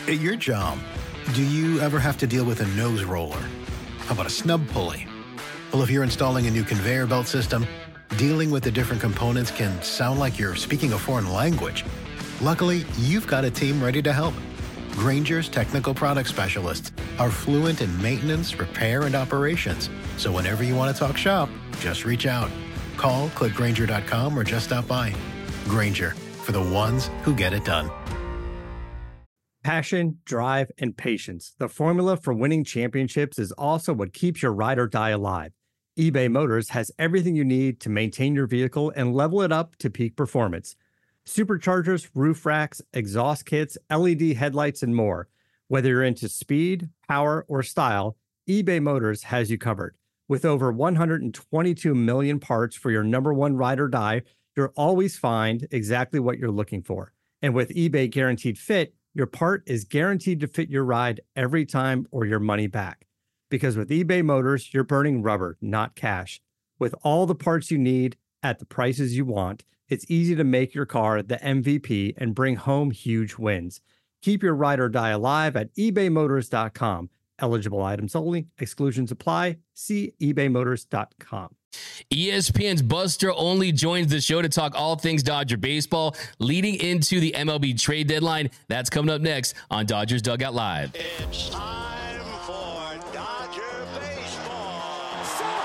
At your job, do you ever have to deal with a nose roller? How about a snub pulley? Well, if you're installing a new conveyor belt system, dealing with the different components can sound like you're speaking a foreign language. Luckily, you've got a team ready to help. Grainger's technical product specialists are fluent in maintenance, repair, and operations. So whenever you want to talk shop, just reach out. Call, click Grainger.com, or just stop by. Grainger, for the ones who get it done. Passion, drive, and patience. The formula for winning championships is also what keeps your ride or die alive. eBay Motors has everything you need to maintain your vehicle and level it up to peak performance. Superchargers, roof racks, exhaust kits, LED headlights, and more. Whether you're into speed, power, or style, eBay Motors has you covered. With over 122 million parts for your number one ride or die, you'll always find exactly what you're looking for. And with eBay Guaranteed Fit, your part is guaranteed to fit your ride every time or your money back. Because with eBay Motors, you're burning rubber, not cash. With all the parts you need at the prices you want, it's easy to make your car the MVP and bring home huge wins. Keep your ride or die alive at ebaymotors.com. Eligible items only. Exclusions apply. See ebaymotors.com. ESPN's Buster Olney joins the show to talk all things Dodger baseball leading into the MLB trade deadline. That's coming up next on Dodgers Dugout Live. It's time for Dodger baseball.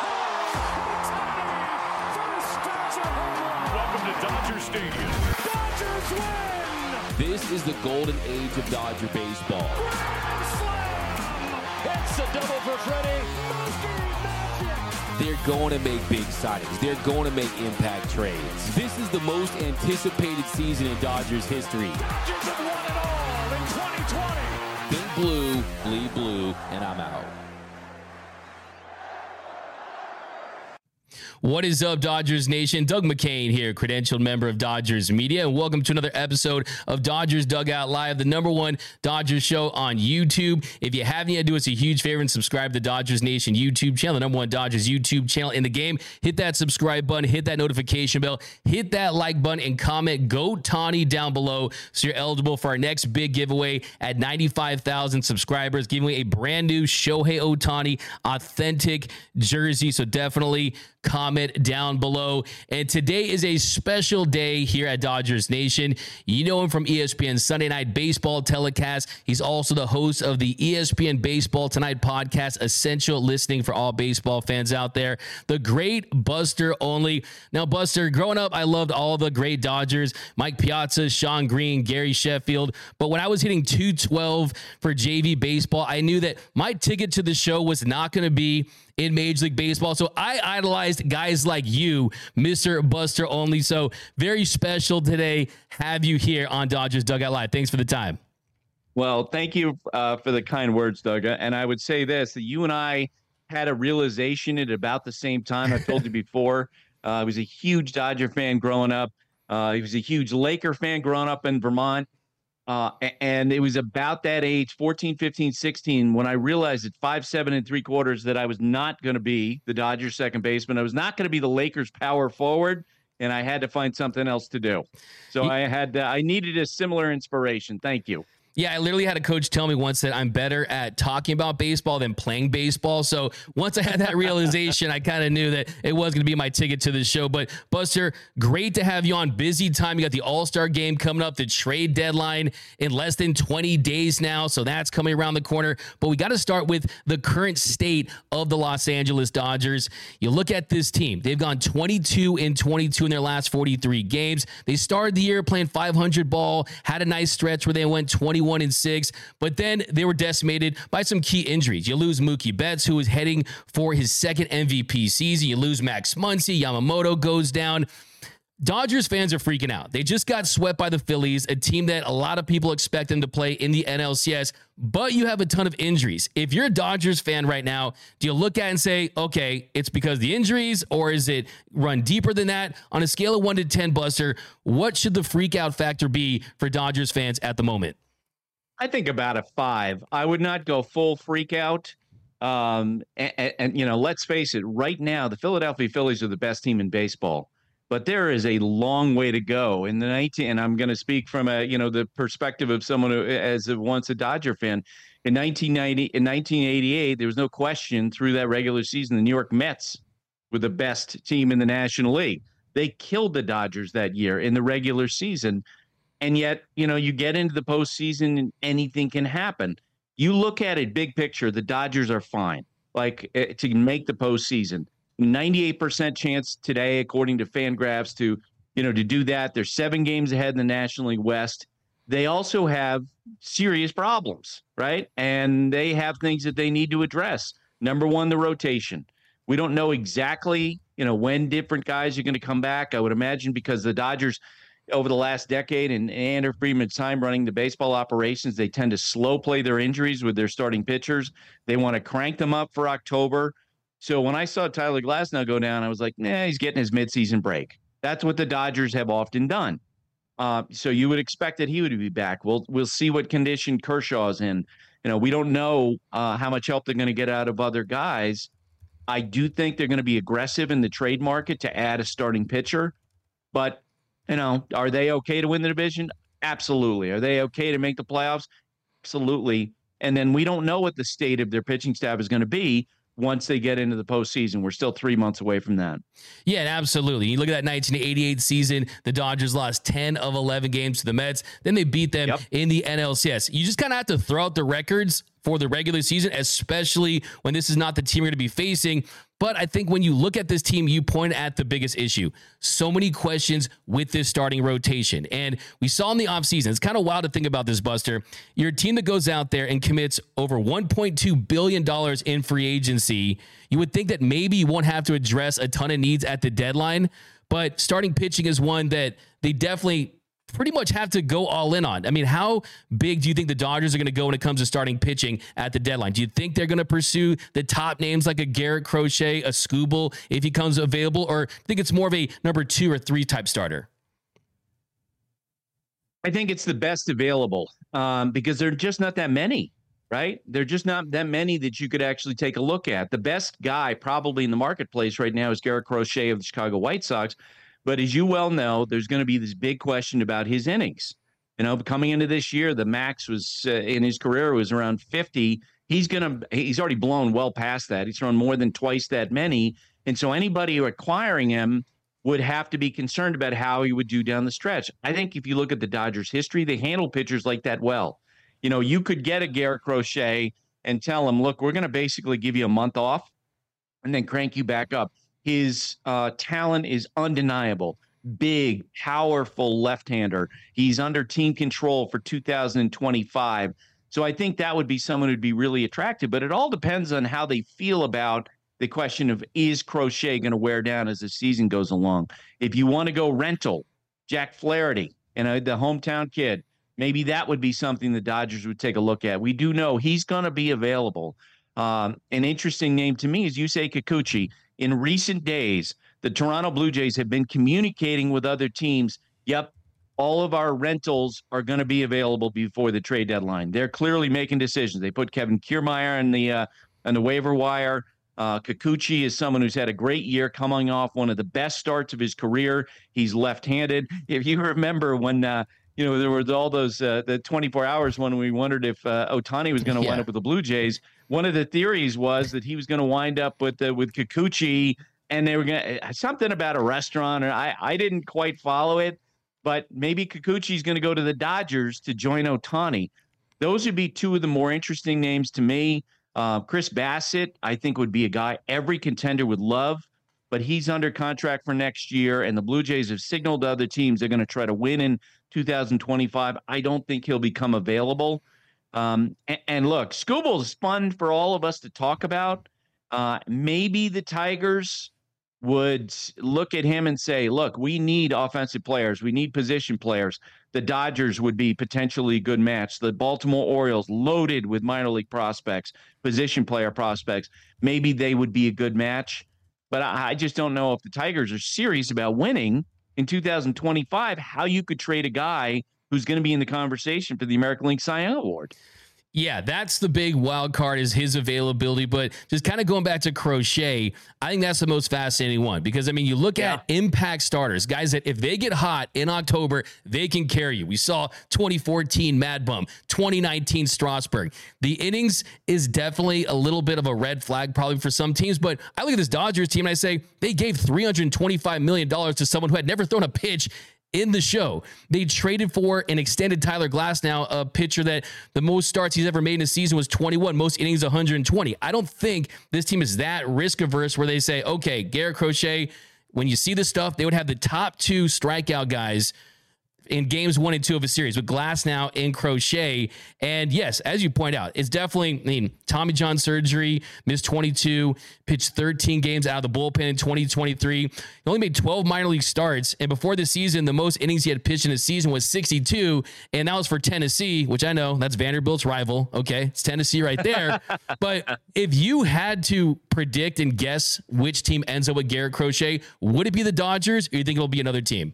Welcome to Dodger Stadium. Dodgers win! This is the golden age of Dodger baseball. Grand slam! It's a double for Freddie. They're going to make big signings. They're going to make impact trades. This is the most anticipated season in Dodgers history. Dodgers have won it all in 2020. Think blue, bleed blue, and I'm out. What is up, Dodgers Nation? Doug McCain here, credentialed member of Dodgers Media, and welcome to another episode of Dodgers Dugout Live, the number one Dodgers show on YouTube. If you haven't yet, do us a huge favor and subscribe to the Dodgers Nation YouTube channel, the number one Dodgers YouTube channel in the game. Hit that subscribe button, hit that notification bell, hit that like button, and comment "Go Tawny" down below so you're eligible for our next big giveaway at 95,000 subscribers, giving away a brand new Shohei Ohtani authentic jersey. So definitely comment down below. And today is a special day here at Dodgers Nation. You know him from ESPN Sunday Night Baseball telecast. He's also the host of the ESPN Baseball Tonight podcast, essential listening for all baseball fans out there. The great Buster Olney. Now, Buster, growing up, I loved all the great Dodgers, Mike Piazza, Sean Green, Gary Sheffield. But when I was hitting 212 for JV baseball, I knew that my ticket to the show was not going to be in Major League Baseball. So I idolized guys like you, Mr. Buster Olney. So very special today have you here on Dodgers Dugout Live. Thanks for the time. Well, thank you for the kind words, Doug. And I would say this, that you and I had a realization at about the same time. I told you before, I was a huge Dodger fan growing up. He was a huge Laker fan growing up in Vermont. And it was about that age, 14, 15, 16, when I realized at 5'7" 3/4" that I was not going to be the Dodgers second baseman. I was not going to be the Lakers power forward, and I had to find something else to do. So I needed a similar inspiration. Thank you. Yeah, I literally had a coach tell me once that I'm better at talking about baseball than playing baseball. So once I had that realization, I kind of knew that it was going to be my ticket to the show. But Buster, great to have you on. Busy time. You got the All-Star game coming up, the trade deadline in less than 20 days now. So that's coming around the corner. But we got to start with the current state of the Los Angeles Dodgers. You look at this team. They've gone 22-22 in their last 43 games. They started the year playing 500 ball, had a nice stretch where they went 21-6, but then they were decimated by some key injuries. You lose Mookie Betts, who is heading for his second MVP season. You lose Max Muncy. Yamamoto goes down. Dodgers fans are freaking out. They just got swept by the Phillies, a team that a lot of people expect them to play in the NLCS, but you have a ton of injuries. If you're a Dodgers fan right now, do you look at it and say, okay, it's because of the injuries, or is it run deeper than that? On a scale of 1 to 10, Buster, what should the freak out factor be for Dodgers fans at the moment? I think about a 5. I would not go full freak out. And you know, let's face it, right now, the Philadelphia Phillies are the best team in baseball. but there is a long way to go in the 19. And I'm going to speak from the perspective of someone who, once a Dodger fan. In 1988, there was no question through that regular season, the New York Mets were the best team in the National League. They killed the Dodgers that year in the regular season. And yet, you get into the postseason and anything can happen. You look at it big picture, the Dodgers are fine, to make the postseason. 98% chance today, according to Fangraphs, to do that. They're 7 games ahead in the National League West. They also have serious problems, right? And they have things that they need to address. Number one, the rotation. We don't know exactly, when different guys are going to come back. I would imagine because the Dodgers over the last decade and Andrew Friedman's time running the baseball operations, they tend to slow play their injuries with their starting pitchers. They want to crank them up for October. So when I saw Tyler Glasnow go down, I was like, he's getting his midseason break. That's what the Dodgers have often done. So you would expect that he would be back. We'll see what condition Kershaw's in. We don't know how much help they're going to get out of other guys. I do think they're going to be aggressive in the trade market to add a starting pitcher. But, are they okay to win the division? Absolutely. Are they okay to make the playoffs? Absolutely. And then we don't know what the state of their pitching staff is going to be once they get into the postseason. We're still 3 months away from that. Yeah, absolutely. You look at that 1988 season, the Dodgers lost 10 of 11 games to the Mets. Then they beat them in the NLCS. You just kind of have to throw out the records for the regular season, especially when this is not the team you're going to be facing. But I think when you look at this team, you point at the biggest issue. So many questions with this starting rotation. And we saw in the offseason, it's kind of wild to think about this, Buster. You're a team that goes out there and commits over $1.2 billion in free agency. You would think that maybe you won't have to address a ton of needs at the deadline, but starting pitching is one that they definitely pretty much have to go all in on. I mean, how big do you think the Dodgers are going to go when it comes to starting pitching at the deadline? Do you think they're going to pursue the top names like a Garrett Crochet, a Skubal, if he comes available, or do you think it's more of a number 2 or 3 type starter? I think it's the best available because there are just not that many, right? There are just not that many that you could actually take a look at. The best guy probably in the marketplace right now is Garrett Crochet of the Chicago White Sox. But as you well know, there's going to be this big question about his innings. Coming into this year, the max was in his career was around 50. He's already blown well past that. He's thrown more than twice that many. And so anybody acquiring him would have to be concerned about how he would do down the stretch. I think if you look at the Dodgers' history, they handle pitchers like that well. You could get a Garrett Crochet and tell him, look, we're going to basically give you a month off and then crank you back up. His talent is undeniable. Big, powerful left-hander. He's under team control for 2025. So I think that would be someone who'd be really attractive. But it all depends on how they feel about the question of, is Crochet going to wear down as the season goes along? If you want to go rental, Jack Flaherty, the hometown kid, maybe that would be something the Dodgers would take a look at. We do know he's going to be available. An interesting name to me is Yusei Kikuchi. In recent days, the Toronto Blue Jays have been communicating with other teams. Yep, all of our rentals are going to be available before the trade deadline. They're clearly making decisions. They put Kevin Kiermaier on the waiver wire. Kikuchi is someone who's had a great year, coming off one of the best starts of his career. He's left-handed. If you remember when there were all those the 24 hours when we wondered if Ohtani was going to wind up with the Blue Jays. One of the theories was that he was going to wind up with Kikuchi, and they were going to something about a restaurant. Or I didn't quite follow it, but maybe Kikuchi's going to go to the Dodgers to join Ohtani. Those would be two of the more interesting names to me. Chris Bassett, I think, would be a guy every contender would love, but he's under contract for next year, and the Blue Jays have signaled to other teams they're going to try to win in 2025. I don't think he'll become available. And look, Skubal's fun for all of us to talk about. Maybe the Tigers would look at him and say, look, we need offensive players. We need position players. The Dodgers would be potentially a good match. The Baltimore Orioles, loaded with minor league prospects, position player prospects. Maybe they would be a good match. But I just don't know if the Tigers are serious about winning in 2025, how you could trade a guy who's going to be in the conversation for the American League Cy Young Award. Yeah, that's the big wild card is his availability. But just kind of going back to Crochet, I think that's the most fascinating one because, I mean, you look at impact starters, guys that if they get hot in October, they can carry you. We saw 2014 Mad Bum, 2019 Strasburg. The innings is definitely a little bit of a red flag probably for some teams, but I look at this Dodgers team and I say they gave $325 million to someone who had never thrown a pitch in the show. They traded for and extended Tyler Glasnow, a pitcher that the most starts he's ever made in a season was 21, most innings 120. I don't think this team is that risk averse where they say, okay, Garrett Crochet, when you see this stuff, they would have the top 2 strikeout guys in games 1 and 2 of a series with Glasnow and Crochet. And yes, as you point out, it's definitely, I mean, Tommy John surgery, missed 22, pitched 13 games out of the bullpen in 2023. He only made 12 minor league starts. And before the season, the most innings he had pitched in a season was 62. And that was for Tennessee, which I know that's Vanderbilt's rival. Okay. It's Tennessee right there. But if you had to predict and guess which team ends up with Garrett Crochet, would it be the Dodgers or you think it'll be another team?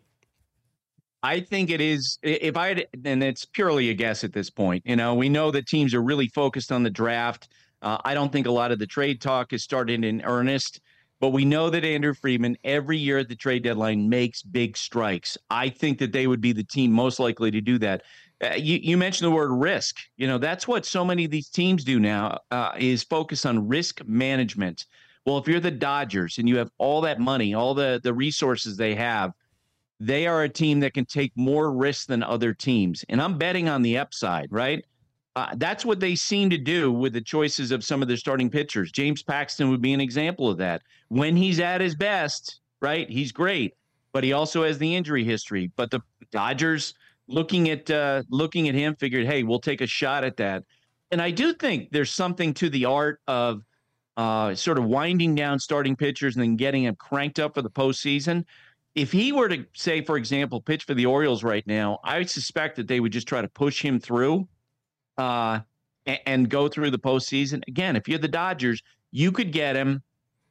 I think it is, and it's purely a guess at this point. You know, we know that teams are really focused on the draft. I don't think a lot of the trade talk is started in earnest, but we know that Andrew Friedman every year at the trade deadline makes big strikes. I think that they would be the team most likely to do that. You mentioned the word risk. You know, that's what so many of these teams do now is focus on risk management. Well, if you're the Dodgers and you have all that money, all the resources they have, they are a team that can take more risks than other teams. And I'm betting on the upside, right? That's what they seem to do with the choices of some of their starting pitchers. James Paxton would be an example of that. When he's at his best, right, he's great, but he also has the injury history. But the Dodgers, looking at him, figured, hey, we'll take a shot at that. And I do think there's something to the art of sort of winding down starting pitchers and then getting them cranked up for the postseason. If he were to, say, for example, pitch for the Orioles right now, I suspect that they would just try to push him through and go through the postseason. Again, if you're the Dodgers, you could get him,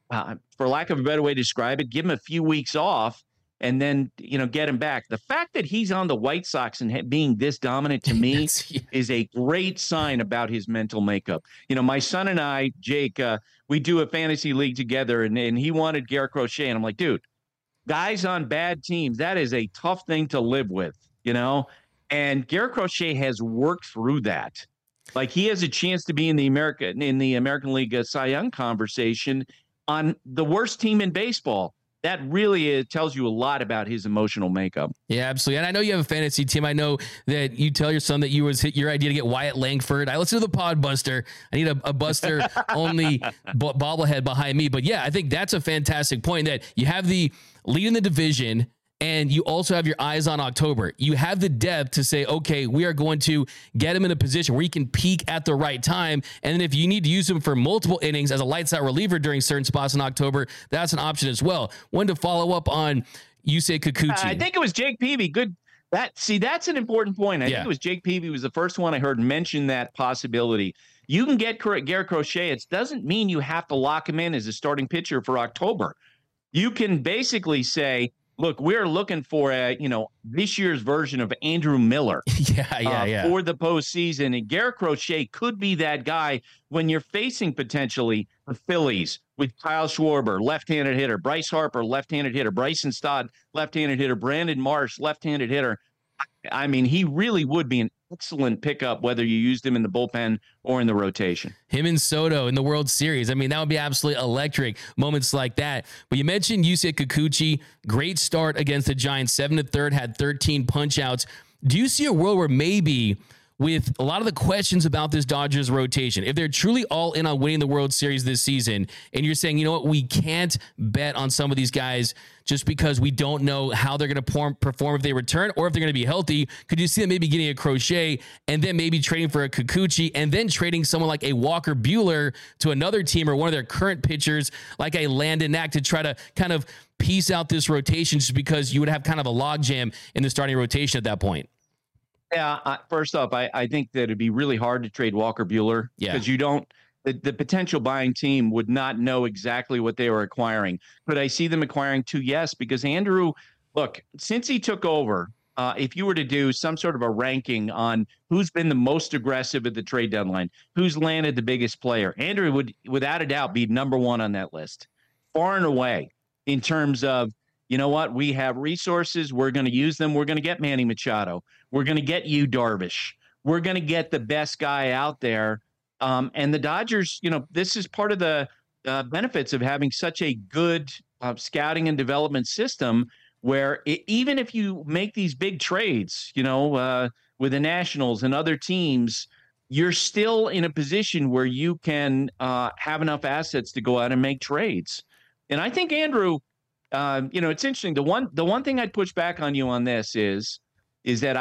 for lack of a better way to describe it, give him a few weeks off and then, you know, get him back. The fact that he's on the White Sox and being this dominant to me is a great sign about his mental makeup. You know, my son and I, Jake, we do a fantasy league together, and he wanted Garrett Crochet. And I'm like, dude, guys on bad teams, that is a tough thing to live with, you know? And Garrett Crochet has worked through that. Like, he has a chance to be in the American League Cy Young conversation on the worst team in baseball. That really tells you a lot about his emotional makeup. Yeah, absolutely. And I know you have a fantasy team. I know that you tell your son that you was hit your idea to get Wyatt Langford. I listen to the Pod Buster. I need a Buster only bobblehead behind me. But yeah, I think that's a fantastic point that you have the lead in the division and you also have your eyes on October. You have the depth to say, okay, we are going to get him in a position where he can peak at the right time. And then if you need to use him for multiple innings as a lights out reliever during certain spots in October, that's an option as well. One to follow up on, you say Kikuchi. I think it was Jake Peavy. Good. That's an important point. I think it was Jake Peavy was the first one I heard mention that possibility. You can get Garrett Crochet. It doesn't mean you have to lock him in as a starting pitcher for October. You can basically say, look, we're looking for this year's version of Andrew Miller for the postseason. And Garrett Crochet could be that guy when you're facing potentially the Phillies with Kyle Schwarber, left-handed hitter, Bryce Harper, left-handed hitter, Bryson Stott, left-handed hitter, Brandon Marsh, left-handed hitter. I mean, he really would be an excellent pickup, whether you used him in the bullpen or in the rotation. Him and Soto in the World Series. I mean, that would be absolutely electric, moments like that. But you mentioned Yusei Kikuchi, great start against the Giants, 7 1/3, had 13 punch outs. Do you see a world where maybe with a lot of the questions about this Dodgers rotation, if they're truly all in on winning the World Series this season, and you're saying, you know what, we can't bet on some of these guys just because we don't know how they're going to perform if they return or if they're going to be healthy, could you see them maybe getting a Crochet and then maybe trading for a Kikuchi and then trading someone like a Walker Buehler to another team or one of their current pitchers like a Landon Knack to try to kind of piece out this rotation just because you would have kind of a logjam in the starting rotation at that point? Yeah, first off, I think that it'd be really hard to trade Walker Buehler because you don't – the potential buying team would not know exactly what they were acquiring. Could I see them acquiring two? Yes, because Andrew – look, since he took over, if you were to do some sort of a ranking on who's been the most aggressive at the trade deadline, who's landed the biggest player, Andrew would, without a doubt, be number one on that list, far and away, in terms of, you know what, we have resources, we're going to use them, we're going to get Manny Machado, we're going to get Yu Darvish, we're going to get the best guy out there. And the Dodgers, this is part of the benefits of having such a good scouting and development system where even if you make these big trades, with the Nationals and other teams, you're still in a position where you can have enough assets to go out and make trades. And I think, Andrew, it's interesting. The one thing I'd push back on you on this is that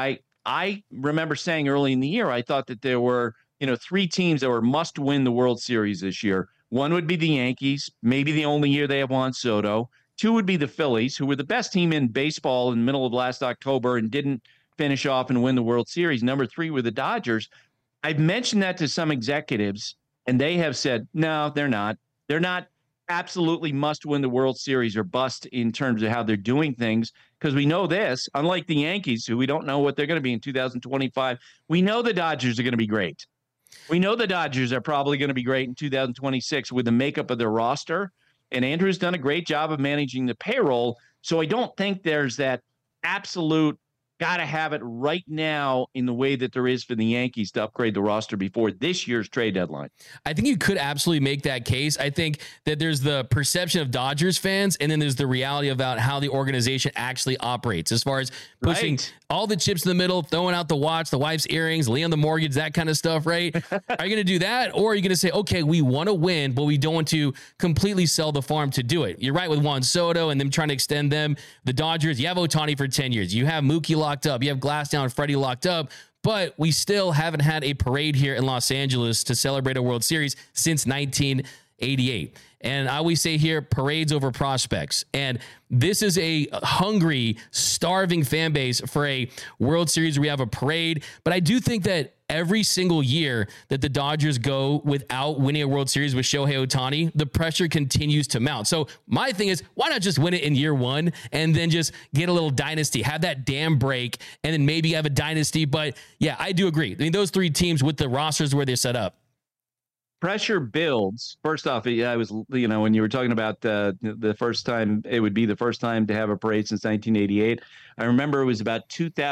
I remember saying early in the year, I thought that there were, three teams that were must win the World Series this year. One would be the Yankees, maybe the only year they have Juan Soto. Two would be the Phillies, who were the best team in baseball in the middle of last October and didn't finish off and win the World Series. Number three were the Dodgers. I've mentioned that to some executives, and they have said, no, they're not. They're not absolutely must win the World Series or bust in terms of how they're doing things, because we know this, unlike the Yankees, who we don't know what they're going to be in 2025, we know the Dodgers are going to be great. We know the Dodgers are probably going to be great in 2026 with the makeup of their roster, and Andrew's done a great job of managing the payroll, so I don't think there's that absolute got to have it right now in the way that there is for the Yankees to upgrade the roster before this year's trade deadline. I think you could absolutely make that case. I think that there's the perception of Dodgers fans, and then there's the reality about how the organization actually operates as far as pushing all the chips in the middle, throwing out the watch, the wife's earrings, Leon the mortgage, that kind of stuff, right? Are you going to do that? Or are you going to say, okay, we want to win, but we don't want to completely sell the farm to do it? You're right with Juan Soto and them trying to extend them. The Dodgers, you have Ohtani for 10 years. You have Mookie locked up. You have Glassdown and Freddie locked up. But we still haven't had a parade here in Los Angeles to celebrate a World Series since 1988. And I always say here, parades over prospects. And this is a hungry, starving fan base for a World Series where we have a parade. But I do think that every single year that the Dodgers go without winning a World Series with Shohei Ohtani, the pressure continues to mount. So my thing is, why not just win it in year one and then just get a little dynasty, have that dam break, and then maybe have a dynasty? But yeah, I do agree. I mean, those three teams with the rosters where they're set up. Pressure builds. First off, I was, when you were talking about the first time, it would be the first time to have a parade since 1988. I remember it was about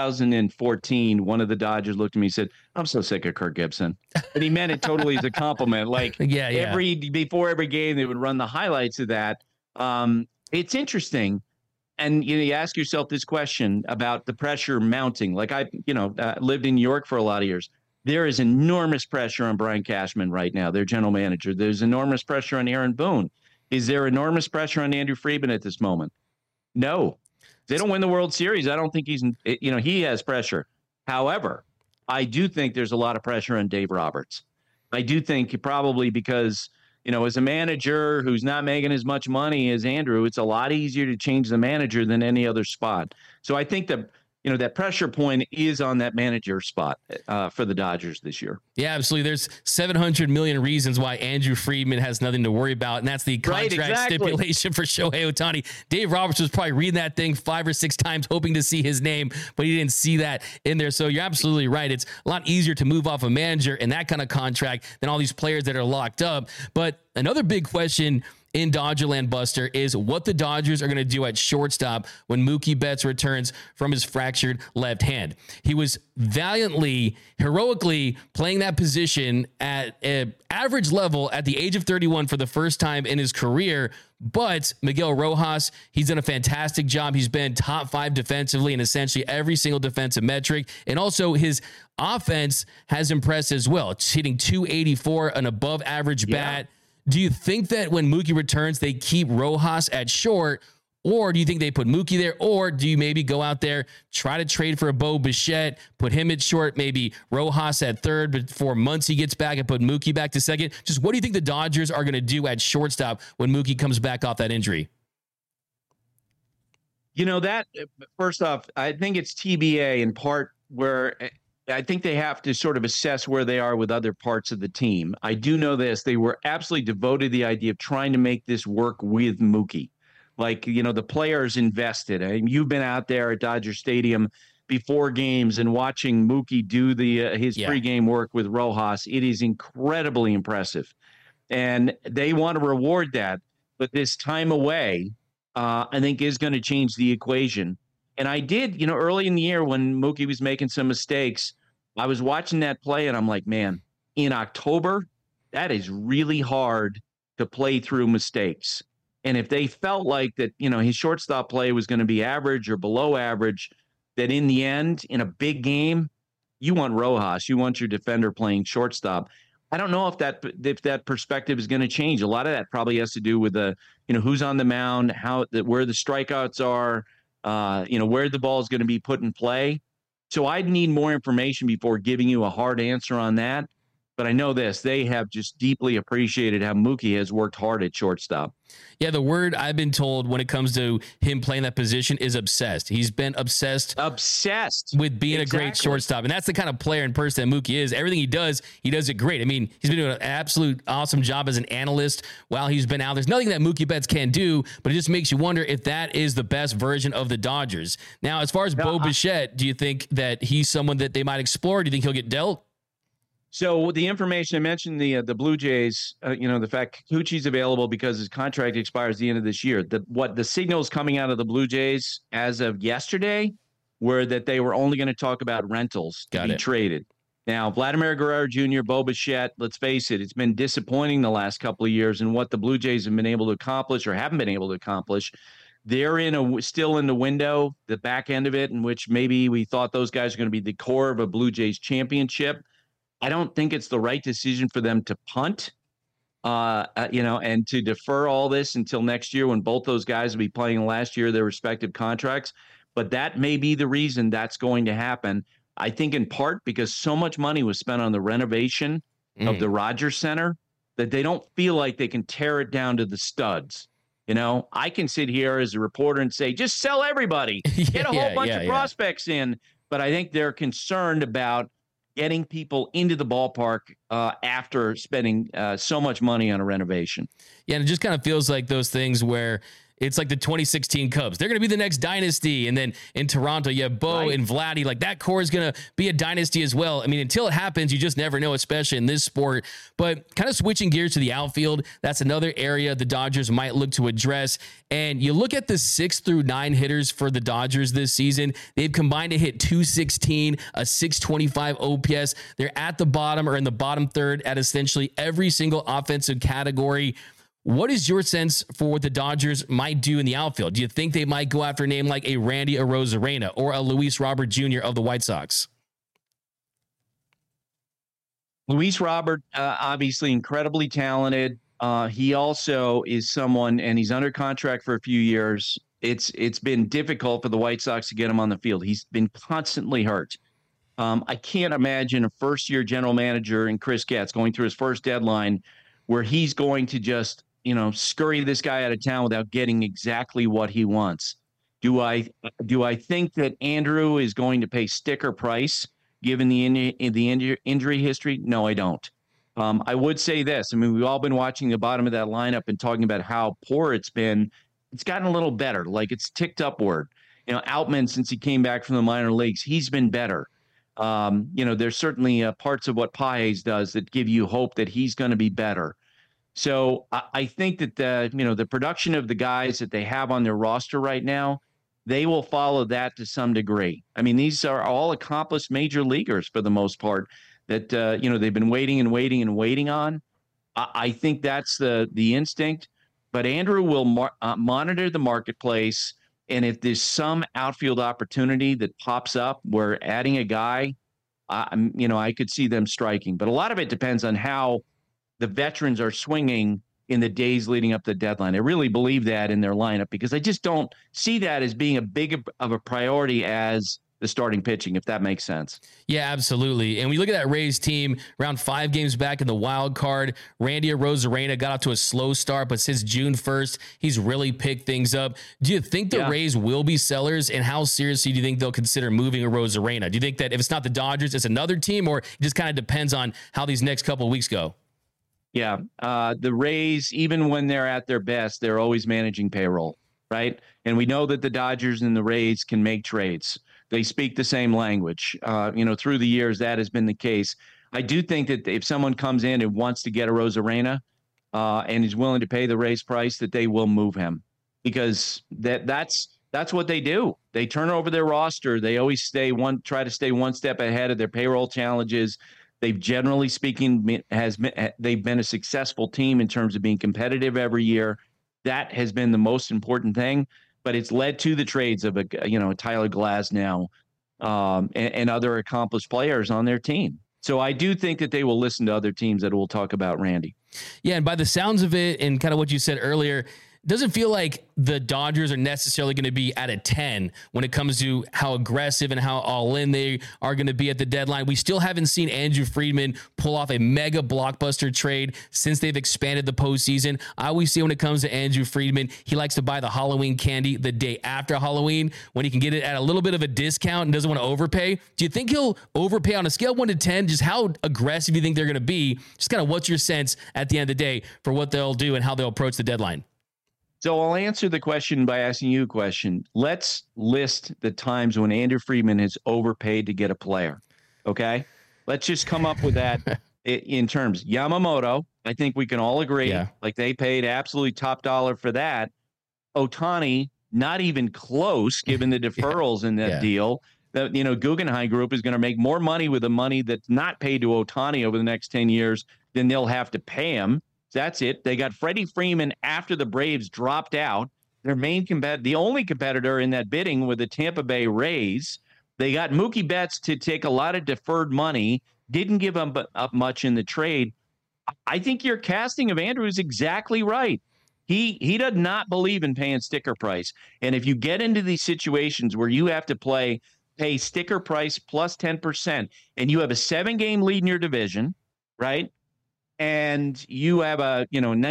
2014. One of the Dodgers looked at me and said, I'm so sick of Kirk Gibson. And he meant it totally as a compliment. Like before every game, they would run the highlights of that. It's interesting. And you ask yourself this question about the pressure mounting. Like I lived in New York for a lot of years. There is enormous pressure on Brian Cashman right now, their general manager. There's enormous pressure on Aaron Boone. Is there enormous pressure on Andrew Friedman at this moment? No. They don't win the World Series. I don't think he has pressure. However, I do think there's a lot of pressure on Dave Roberts. I do think probably because, as a manager who's not making as much money as Andrew, it's a lot easier to change the manager than any other spot. So I think that that pressure point is on that manager spot for the Dodgers this year. Yeah, absolutely. There's 700 million reasons why Andrew Friedman has nothing to worry about, and that's the contract stipulation for Shohei Ohtani. Dave Roberts was probably reading that thing 5 or 6 times, hoping to see his name, but he didn't see that in there. So you're absolutely right. It's a lot easier to move off a manager in that kind of contract than all these players that are locked up. But another big question in Dodgerland, Buster, is what the Dodgers are going to do at shortstop when Mookie Betts returns from his fractured left hand. He was valiantly, heroically playing that position at an average level at the age of 31 for the first time in his career. But Miguel Rojas, he's done a fantastic job. He's been top 5 defensively in essentially every single defensive metric. And also his offense has impressed as well. It's hitting .284, an above average bat. Do you think that when Mookie returns, they keep Rojas at short, or do you think they put Mookie there, or do you maybe go out there, try to trade for a Bo Bichette, put him at short, maybe Rojas at third, but for months he gets back and put Mookie back to second? Just what do you think the Dodgers are going to do at shortstop when Mookie comes back off that injury? That first off, I think it's TBA in part where I think they have to sort of assess where they are with other parts of the team. I do know this. They were absolutely devoted to the idea of trying to make this work with Mookie. Like, the players invested. I mean, you've been out there at Dodger Stadium. before games and watching Mookie do his pregame work with Rojas, it is incredibly impressive. And they want to reward that. But this time away, I think, is going to change the equation. And I did, early in the year when Mookie was making some mistakes, I was watching that play and I'm like, man, in October, that is really hard to play through mistakes. And if they felt like that, his shortstop play was going to be average or below average, that in the end, in a big game, you want Rojas, you want your defender playing shortstop. I don't know if that perspective is going to change. A lot of that probably has to do with who's on the mound, where the strikeouts are, where the ball is going to be put in play. So I'd need more information before giving you a hard answer on that. But I know this, they have just deeply appreciated how Mookie has worked hard at shortstop. Yeah, the word I've been told when it comes to him playing that position is obsessed. He's been obsessed with being a great shortstop. And that's the kind of player and person that Mookie is. Everything he does it great. I mean, he's been doing an absolute awesome job as an analyst while he's been out. There's nothing that Mookie Betts can't do, but it just makes you wonder if that is the best version of the Dodgers. Now, as far as Bo Bichette, do you think that he's someone that they might explore? Do you think he'll get dealt? So the information I mentioned, the Blue Jays, the fact Kikuchi's available because his contract expires the end of this year. The signals coming out of the Blue Jays as of yesterday were that they were only going to talk about rentals to be traded. Now, Vladimir Guerrero Jr., Bo Bichette, let's face it, it's been disappointing the last couple of years in what the Blue Jays have been able to accomplish or haven't been able to accomplish. They're still in the window, the back end of it, in which maybe we thought those guys are going to be the core of a Blue Jays championship. I don't think it's the right decision for them to punt, and to defer all this until next year when both those guys will be playing last year their respective contracts. But that may be the reason that's going to happen. I think in part because so much money was spent on the renovation of the Rogers Center that they don't feel like they can tear it down to the studs. I can sit here as a reporter and say, just sell everybody, get a whole bunch of prospects in. But I think they're concerned about getting people into the ballpark after spending so much money on a renovation. Yeah, and it just kind of feels like those things where it's like the 2016 Cubs. They're going to be the next dynasty. And then in Toronto, you have Bo and Vladdy. Like that core is going to be a dynasty as well. I mean, until it happens, you just never know, especially in this sport. But kind of switching gears to the outfield, that's another area the Dodgers might look to address. And you look at the 6 through 9 hitters for the Dodgers this season. They've combined to hit 216, a 625 OPS. They're at the bottom or in the bottom third at essentially every single offensive category. What is your sense for what the Dodgers might do in the outfield? Do you think they might go after a name like a Randy Arozarena or a Luis Robert Jr. of the White Sox? Luis Robert, obviously incredibly talented. He also is someone, and he's under contract for a few years. It's been difficult for the White Sox to get him on the field. He's been constantly hurt. I can't imagine a first-year general manager in Chris Getz going through his first deadline where he's going to just scurry this guy out of town without getting exactly what he wants. Do I think that Andrew is going to pay sticker price given the injury history? No, I don't. I would say this. I mean, we've all been watching the bottom of that lineup and talking about how poor it's been. It's gotten a little better. Like it's ticked upward. Outman, since he came back from the minor leagues, he's been better. There's certainly parts of what Pages does that give you hope that he's going to be better. So I think that the production of the guys that they have on their roster right now, they will follow that to some degree. I mean, these are all accomplished major leaguers for the most part that, they've been waiting on. I think that's the instinct. But Andrew will monitor the marketplace. And if there's some outfield opportunity that pops up where adding a guy, I could see them striking. But a lot of it depends on how the veterans are swinging in the days leading up to the deadline. I really believe that in their lineup because I just don't see that as being a big of a priority as the starting pitching, if that makes sense. Yeah, absolutely. And we look at that Rays team around 5 games back in the wild card. Randy Arozarena got off to a slow start, but since June 1st, he's really picked things up. Do you think the Rays will be sellers, and how seriously do you think they'll consider moving Arozarena? Do you think that if it's not the Dodgers, it's another team, or it just kind of depends on how these next couple of weeks go? Yeah, the Rays, even when they're at their best, they're always managing payroll, right? And we know that the Dodgers and the Rays can make trades. They speak the same language. Through the years, that has been the case. I do think that if someone comes in and wants to get a Rosarena and is willing to pay the raise price, that they will move him, because that's what they do. They turn over their roster. They always try to stay one step ahead of their payroll challenges. They've generally speaking they've been a successful team in terms of being competitive every year. That has been the most important thing, but it's led to the trades of Tyler Glasnow and other accomplished players on their team. So I do think that they will listen to other teams that will talk about Randy. Yeah, and by the sounds of it and kind of what you said earlier, it doesn't feel like the Dodgers are necessarily going to be at a 10 when it comes to how aggressive and how all in they are going to be at the deadline. We still haven't seen Andrew Friedman pull off a mega blockbuster trade since they've expanded the postseason. I always see when it comes to Andrew Friedman, he likes to buy the Halloween candy the day after Halloween when he can get it at a little bit of a discount and doesn't want to overpay. Do you think he'll overpay on a scale of 1 to 10? Just how aggressive do you think they're going to be? Just kind of what's your sense at the end of the day for what they'll do and how they'll approach the deadline? So I'll answer the question by asking you a question. Let's list the times when Andrew Friedman has overpaid to get a player. Okay? Let's just come up with that in terms. Yamamoto, I think we can all agree. Yeah. Like they paid absolutely top dollar for that. Ohtani, not even close, given the deferrals in that deal. The Guggenheim Group is going to make more money with the money that's not paid to Ohtani over the next 10 years than they'll have to pay him. That's it. They got Freddie Freeman after the Braves dropped out. Their main the only competitor in that bidding were the Tampa Bay Rays. They got Mookie Betts to take a lot of deferred money, didn't give up much in the trade. I think your casting of Andrew is exactly right. He does not believe in paying sticker price. And if you get into these situations where you have to pay sticker price plus 10%, and you have a 7-game lead in your division, right? And you have a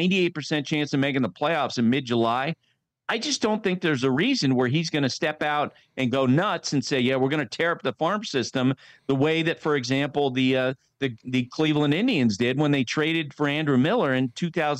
98% chance of making the playoffs in mid-July, I just don't think there's a reason where he's going to step out and go nuts and say, yeah, we're going to tear up the farm system the way that, for example, the Cleveland Indians did when they traded for Andrew Miller in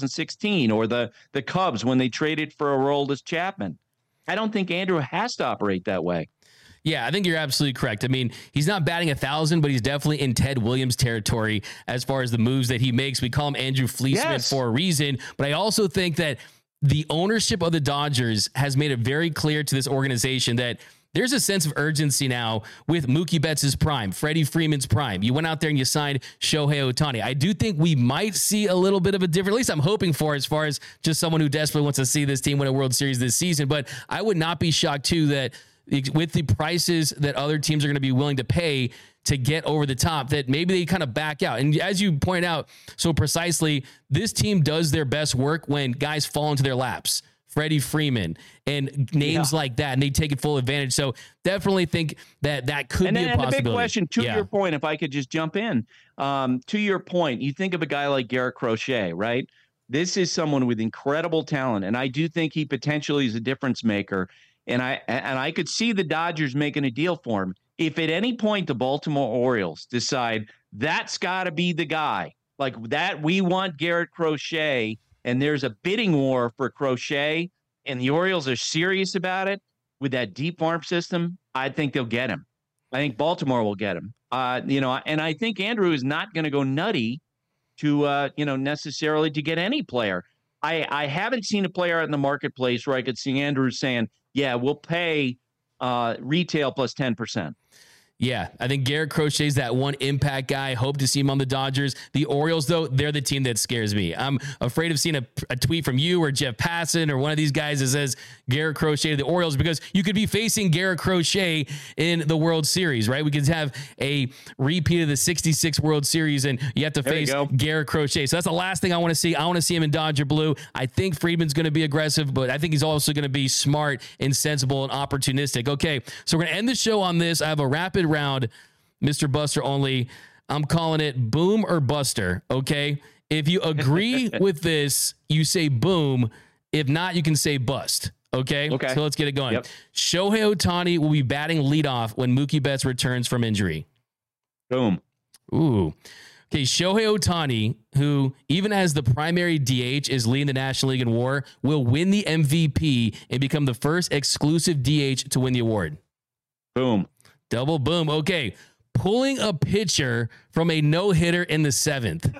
2016, or the Cubs when they traded for Aroldis Chapman. I don't think Andrew has to operate that way. Yeah, I think you're absolutely correct. I mean, he's not batting 1,000, but he's definitely in Ted Williams territory as far as the moves that he makes. We call him Andrew Fleeceman for a reason, but I also think that the ownership of the Dodgers has made it very clear to this organization that there's a sense of urgency now with Mookie Betts' prime, Freddie Freeman's prime. You went out there and you signed Shohei Ohtani. I do think we might see a little bit of a different, at least I'm hoping for, as far as just someone who desperately wants to see this team win a World Series this season. But I would not be shocked too that with the prices that other teams are going to be willing to pay to get over the top, that maybe they kind of back out. And as you point out so precisely, this team does their best work when guys fall into their laps. Freddie Freeman and names like that, and they take it full advantage. So definitely think that could be a possibility. And the big question, to your point, if I could just jump in, to your point, you think of a guy like Garrett Crochet, right? This is someone with incredible talent, and I do think he potentially is a difference maker. And I could see the Dodgers making a deal for him. If at any point the Baltimore Orioles decide that's got to be the guy, like that, we want Garrett Crochet, and there's a bidding war for Crochet, and the Orioles are serious about it with that deep farm system, I think they'll get him. I think Baltimore will get him. And I think Andrew is not going to go nutty to necessarily to get any player. I haven't seen a player in the marketplace where I could see Andrew saying, yeah, we'll pay retail plus 10%. Yeah, I think Garrett Crochet's that one impact guy. Hope to see him on the Dodgers. The Orioles, though, they're the team that scares me. I'm afraid of seeing a tweet from you or Jeff Passan or one of these guys that says Garrett Crochet to the Orioles, because you could be facing Garrett Crochet in the World Series, right? We could have a repeat of the 66 World Series, and you have to face Garrett Crochet. So that's the last thing I want to see. I want to see him in Dodger blue. I think Friedman's going to be aggressive, but I think he's also going to be smart and sensible and opportunistic. Okay, so we're going to end the show on this. I have a rapid round, Mr. Buster Olney. I'm calling it boom or buster. Okay. If you agree with this, you say boom. If not, you can say bust. Okay. So let's get it going. Yep. Shohei Ohtani will be batting leadoff when Mookie Betts returns from injury. Boom. Ooh. Okay. Shohei Ohtani, who even as the primary DH is leading the National League in WAR, will win the MVP and become the first exclusive DH to win the award. Boom. Double boom. Okay. Pulling a pitcher from a no-hitter in the 7th.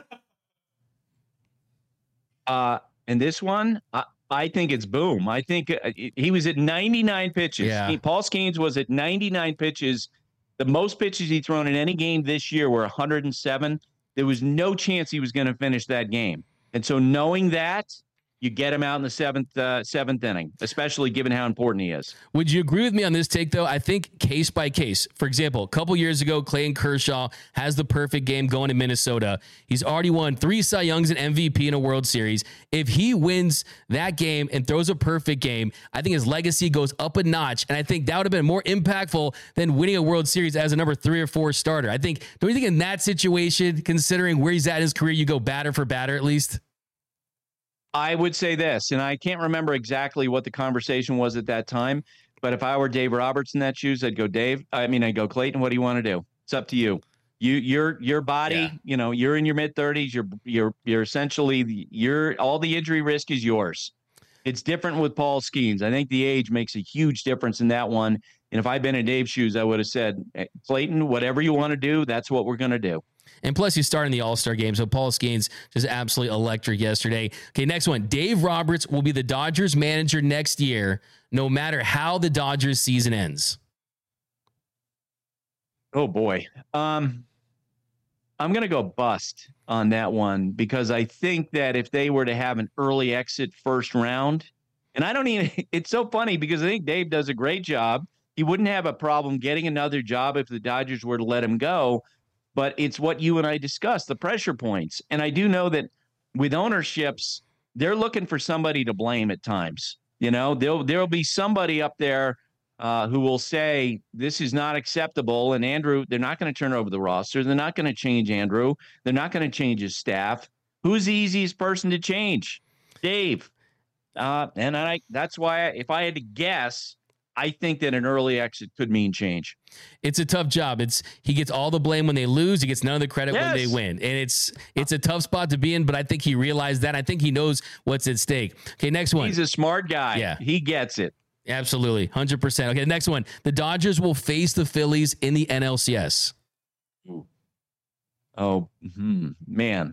And this one, I think it's boom. I think he was at 99 pitches. Yeah. Paul Skeens was at 99 pitches. The most pitches he'd thrown in any game this year were 107. There was no chance he was going to finish that game. And so knowing that, you get him out in the seventh inning, especially given how important he is. Would you agree with me on this take, though? I think case by case. For example, a couple years ago, Clayton Kershaw has the perfect game going to Minnesota. He's already won 3 Cy Youngs and MVP in a World Series. If he wins that game and throws a perfect game, I think his legacy goes up a notch, and I think that would have been more impactful than winning a World Series as a number 3 or 4 starter. Don't you think in that situation, considering where he's at in his career, you go batter for batter at least? I would say this, and I can't remember exactly what the conversation was at that time, but if I were Dave Roberts in that shoes, I'd go, I'd go, Clayton, what do you want to do? It's up to you. Your body, you're in your mid-30s. You're essentially all the injury risk is yours. It's different with Paul Skeens. I think the age makes a huge difference in that one. And if I'd been in Dave's shoes, I would have said, hey, Clayton, whatever you want to do, that's what we're going to do. And plus, he's starting the All-Star game, so Paul Skeens just absolutely electric yesterday. Okay, next one. Dave Roberts will be the Dodgers manager next year, no matter how the Dodgers season ends. Oh, boy. I'm going to go bust on that one because I think that if they were to have an early exit first round, and it's so funny because I think Dave does a great job. He wouldn't have a problem getting another job if the Dodgers were to let him go. But it's what you and I discussed, the pressure points. And I do know that with ownerships, they're looking for somebody to blame at times. There'll be somebody up there who will say, this is not acceptable. And Andrew, they're not going to turn over the roster. They're not going to change Andrew. They're not going to change his staff. Who's the easiest person to change? Dave. That's why if I had to guess, I think that an early exit could mean change. It's a tough job. He gets all the blame when they lose. He gets none of the credit when they win. And it's a tough spot to be in, but I think he realized that. I think he knows what's at stake. Okay, next one. He's a smart guy. Yeah. He gets it. Absolutely. 100%. Okay, next one. The Dodgers will face the Phillies in the NLCS. Oh, man.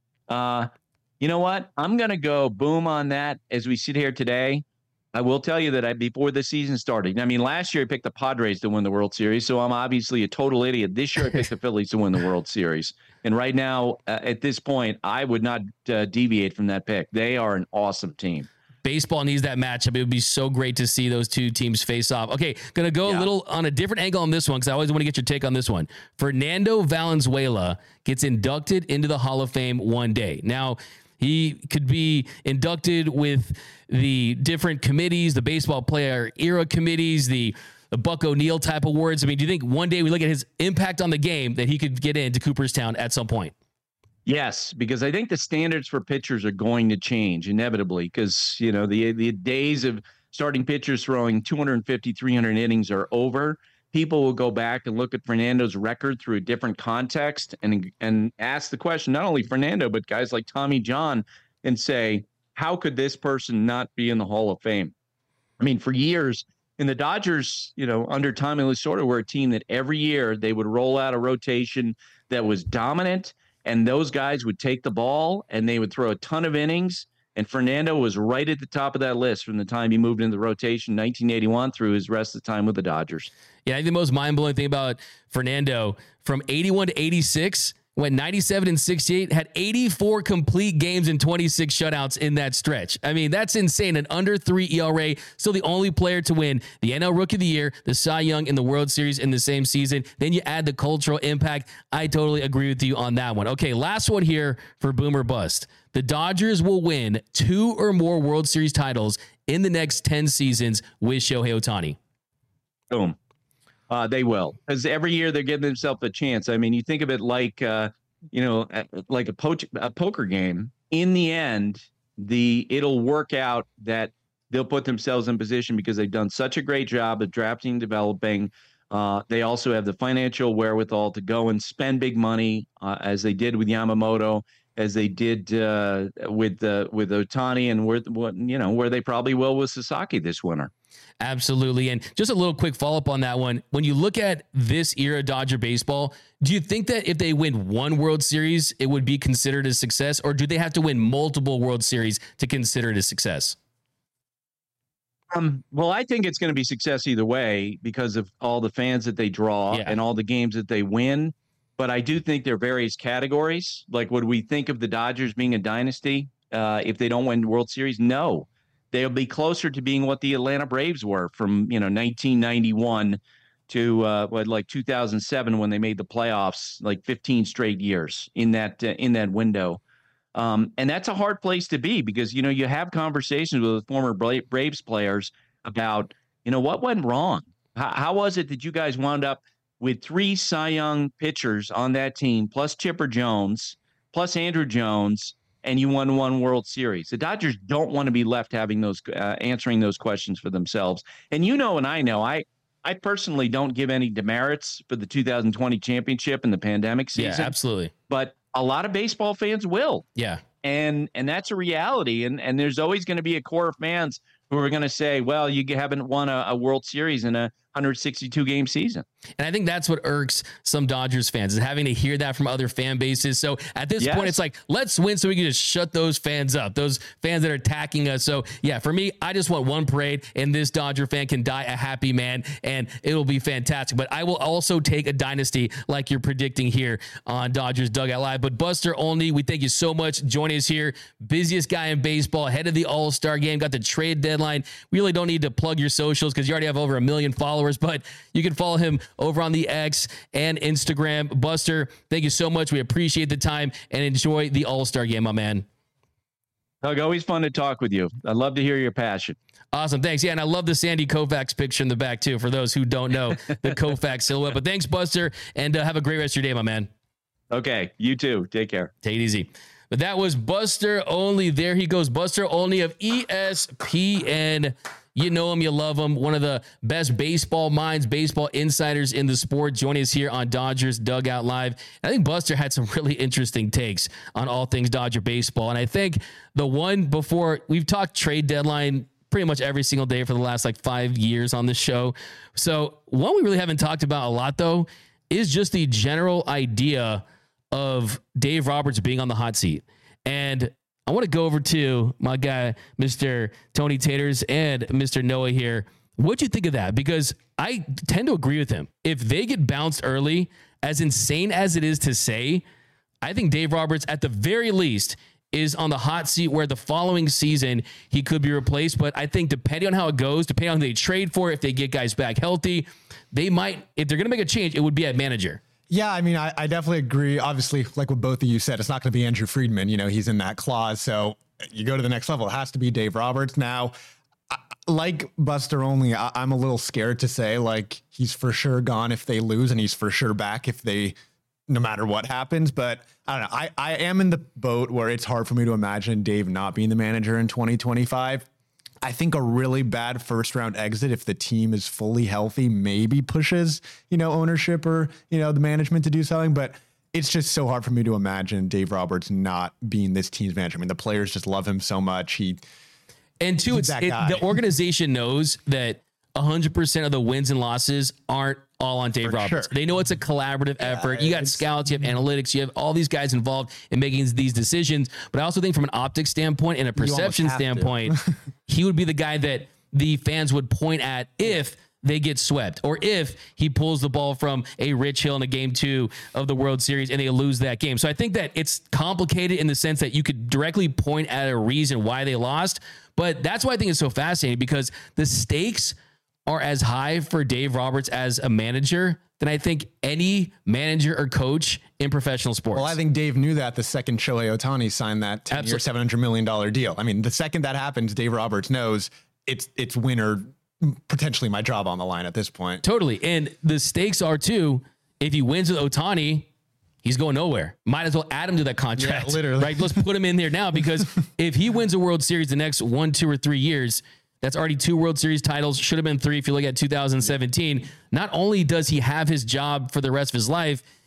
You know what? I'm going to go boom on that as we sit here today. I will tell you that before the season started, last year I picked the Padres to win the World Series, so I'm obviously a total idiot. This year I picked the Phillies to win the World Series. And right now, at this point, I would not deviate from that pick. They are an awesome team. Baseball needs that matchup. It would be so great to see those two teams face off. Okay, going to go a little on a different angle on this one because I always want to get your take on this one. Fernando Valenzuela gets inducted into the Hall of Fame one day. Now, he could be inducted with the different committees, the baseball player era committees, the Buck O'Neil type awards. Do you think one day we look at his impact on the game that he could get into Cooperstown at some point? Yes, because I think the standards for pitchers are going to change inevitably because, the days of starting pitchers throwing 250, 300 innings are over. People will go back and look at Fernando's record through a different context and ask the question, not only Fernando, but guys like Tommy John, and say, how could this person not be in the Hall of Fame? For years, in the Dodgers, under Tommy Lasorda, were a team that every year they would roll out a rotation that was dominant, and those guys would take the ball and they would throw a ton of innings. And Fernando was right at the top of that list from the time he moved into the rotation, 1981, through his rest of the time with the Dodgers. Yeah, I think the most mind-blowing thing about Fernando, from 81 to 86, went 97 and 68, had 84 complete games and 26 shutouts in that stretch. That's insane. An under 3 ERA, still the only player to win the NL Rookie of the Year, the Cy Young, and the World Series in the same season. Then you add the cultural impact. I totally agree with you on that one. Okay, last one here for Boomer Bust. The Dodgers will win 2 or more World Series titles in the next 10 seasons with Shohei Ohtani. Boom. They will, because every year they're giving themselves a chance. You think of it like, like a poker game. In the end, it'll work out that they'll put themselves in position because they've done such a great job of drafting and developing. They also have the financial wherewithal to go and spend big money, as they did with Yamamoto, as they did with Ohtani, and where they probably will with Sasaki this winter. Absolutely. And just a little quick follow-up on that one. When you look at this era Dodger baseball, do you think that if they win one World Series, it would be considered a success, or do they have to win multiple World Series to consider it a success? Well, I think it's going to be success either way because of all the fans that they draw and all the games that they win. But I do think there are various categories. Like, would we think of the Dodgers being a dynasty if they don't win World Series? No. They'll be closer to being what the Atlanta Braves were from 1991 to like 2007 when they made the playoffs, like 15 straight years in that window. And that's a hard place to be because, you have conversations with former Braves players about, what went wrong? How was it that you guys wound up with 3 Cy Young pitchers on that team, plus Chipper Jones, plus Andrew Jones, and you won 1 World Series? The Dodgers don't want to be left having those answering those questions for themselves. And and I know, I personally don't give any demerits for the 2020 championship and the pandemic season. Yeah, absolutely. But a lot of baseball fans will. Yeah. And that's a reality. And there's always going to be a core of fans who are going to say, well, you haven't won a World Series in a 162-game season. And I think that's what irks some Dodgers fans, is having to hear that from other fan bases. So at this point, it's like, let's win so we can just shut those fans up, those fans that are attacking us. So, yeah, for me, I just want one parade, and this Dodger fan can die a happy man, and it'll be fantastic. But I will also take a dynasty like you're predicting here on Dodgers Dugout Live. But Buster Olney, we thank you so much joining us here. Busiest guy in baseball, head of the All-Star game, got the trade deadline. We really don't need to plug your socials because you already have over 1 million followers, but you can follow him over on the X and Instagram. Buster, thank you so much. We appreciate the time and enjoy the All-Star game, my man. Doug, always fun to talk with you. I'd love to hear your passion. Awesome. Thanks. Yeah. And I love the Sandy Koufax picture in the back too, for those who don't know the Koufax silhouette, but thanks, Buster, and have a great rest of your day, my man. Okay. You too. Take care. Take it easy. But that was Buster Olney. There he goes. Buster Olney of ESPN. You know him, you love him. One of the best baseball minds, baseball insiders in the sport, joining us here on Dodgers Dugout Live. I think Buster had some really interesting takes on all things Dodger baseball. And I think the one before, we've talked trade deadline pretty much every single day for the last 5 years on this show. So one we really haven't talked about a lot, though, is just the general idea of Dave Roberts being on the hot seat. And I want to go over to my guy, Mr. Tony Taters, and Mr. Noah here. What'd you think of that? Because I tend to agree with him. If they get bounced early, as insane as it is to say, I think Dave Roberts, at the very least, is on the hot seat where the following season he could be replaced. But I think depending on how it goes, depending on who they trade for, if they get guys back healthy, they might, if they're going to make a change, it would be at manager. Yeah, I mean, I definitely agree. Obviously, like what both of you said, it's not going to be Andrew Friedman. He's in that clause. So you go to the next level. It has to be Dave Roberts. Now, like Buster Olney, I'm a little scared to say, he's for sure gone if they lose, and he's for sure back if they, no matter what happens. But I don't know. I am in the boat where it's hard for me to imagine Dave not being the manager in 2025. I think a really bad first round exit, if the team is fully healthy, maybe pushes, ownership or, the management to do something. But it's just so hard for me to imagine Dave Roberts not being this team's manager. I mean, the players just love him so much. The organization knows that 100% of the wins and losses aren't all on Dave Roberts. Sure. They know it's a collaborative effort. You got scouts, you have analytics, you have all these guys involved in making these decisions. But I also think from an optics standpoint and a perception standpoint, he would be the guy that the fans would point at if they get swept, or if he pulls the ball from a Rich Hill in a game 2 of the World Series and they lose that game. So I think that it's complicated in the sense that you could directly point at a reason why they lost. But that's why I think it's so fascinating, because the stakes are as high for Dave Roberts as a manager than I think any manager or coach in professional sports. Well, I think Dave knew that the second Shohei Ohtani signed that 10-year, $700 million deal. I mean, the second that happens, Dave Roberts knows it's win or potentially my job on the line at this point. Totally. And the stakes are too, if he wins with Ohtani, he's going nowhere. Might as well add him to that contract. Yeah, literally. Right? Let's put him in there now, because if he wins a World Series the next 1, 2, or 3 years, that's already 2 World Series titles. Should have been 3 if you look at 2017. Not only does he have his job for the rest of his life,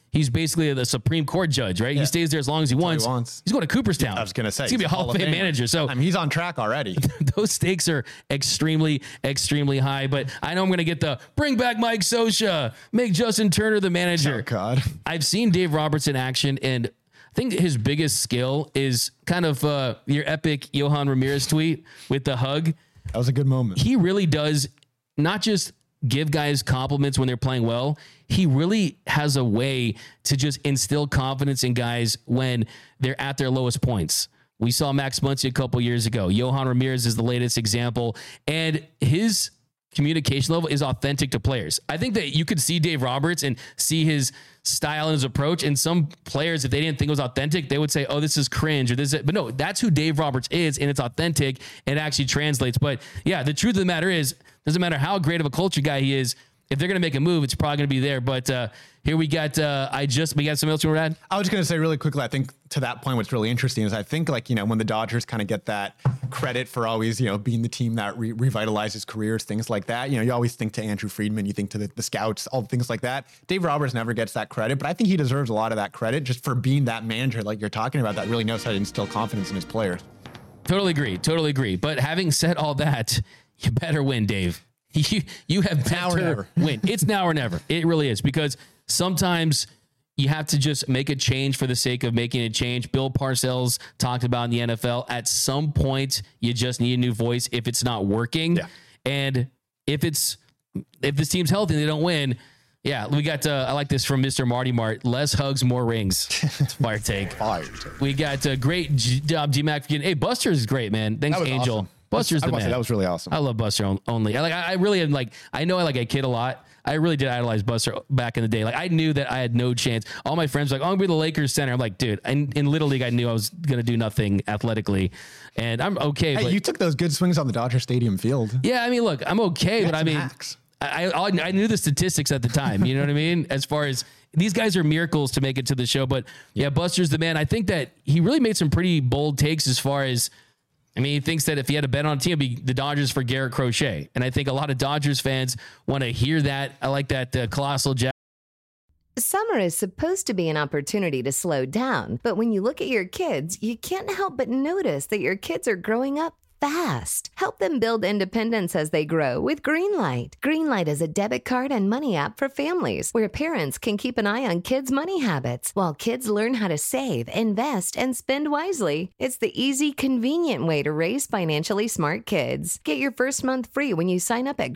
He's basically the Supreme Court judge, right? He stays there as long as he wants. He's going to Cooperstown. I was going to say. He's going to be a Hall of Fame manager. So I mean, he's on track already. those stakes are extremely, extremely high. But I know I'm going to get the bring back Mike Scioscia, make Justin Turner the manager. Oh, God. I've seen Dave Roberts in action, and I think his biggest skill is kind of your epic Yohan Ramirez tweet with the hug. That was a good moment. He really does not just give guys compliments when they're playing well. He really has a way to just instill confidence in guys when they're at their lowest points. We saw Max Muncy a couple years ago. Yohan Ramirez is the latest example, and his communication level is authentic to players. I think that you could see Dave Roberts and see his style and his approach, and some players, if they didn't think it was authentic, they would say, oh, this is cringe, or this is, but no, that's who Dave Roberts is, and it's authentic, and it actually translates. But yeah, the truth of the matter is, doesn't matter how great of a culture guy he is, if they're going to make a move, it's probably going to be there. But here we got, we got something else you want to add? I was just going to say really quickly, I think to that point, what's really interesting is I think like, when the Dodgers kind of get that credit for always, being the team that revitalizes careers, things like that. You always think to Andrew Friedman, you think to the scouts, all things like that. Dave Roberts never gets that credit, but I think he deserves a lot of that credit just for being that manager like you're talking about that really knows how to instill confidence in his players. Totally agree. But having said all that, you better win, Dave. You have better win. It's now or never. It really is, because sometimes you have to just make a change for the sake of making a change. Bill Parcells talked about in the NFL, at some point you just need a new voice if it's not working. Yeah. And if this team's healthy and they don't win, yeah, we got I like this from Mr. Marty Mart. Less hugs, more rings. It's fire take. We got a great job, G-Mac. Hey, Buster is great, man. Thanks, Angel. Awesome. Buster's the man. That was really awesome. I love Buster only. I really am I know I like a kid a lot. I really did idolize Buster back in the day. Like, I knew that I had no chance. All my friends were like, oh, I'm going to be the Lakers center. I'm like, dude, in Little League, I knew I was going to do nothing athletically, and I'm okay. Hey, but you took those good swings on the Dodger Stadium field. Yeah, I mean, look, I'm okay, but I mean, I knew the statistics at the time. You know what I mean? As far as these guys are miracles to make it to the show, but yeah, Buster's the man. I think that he really made some pretty bold takes as far as, I mean, he thinks that if he had a bet on a team, it'd be the Dodgers for Garrett Crochet. And I think a lot of Dodgers fans want to hear that. I like that colossal Jack. Summer is supposed to be an opportunity to slow down, but when you look at your kids, you can't help but notice that your kids are growing up fast. Help them build independence as they grow with Greenlight. Greenlight is a debit card and money app for families where parents can keep an eye on kids' money habits while kids learn how to save, invest, and spend wisely. It's the easy, convenient way to raise financially smart kids. Get your first month free when you sign up at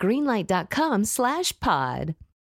greenlight.com/pod.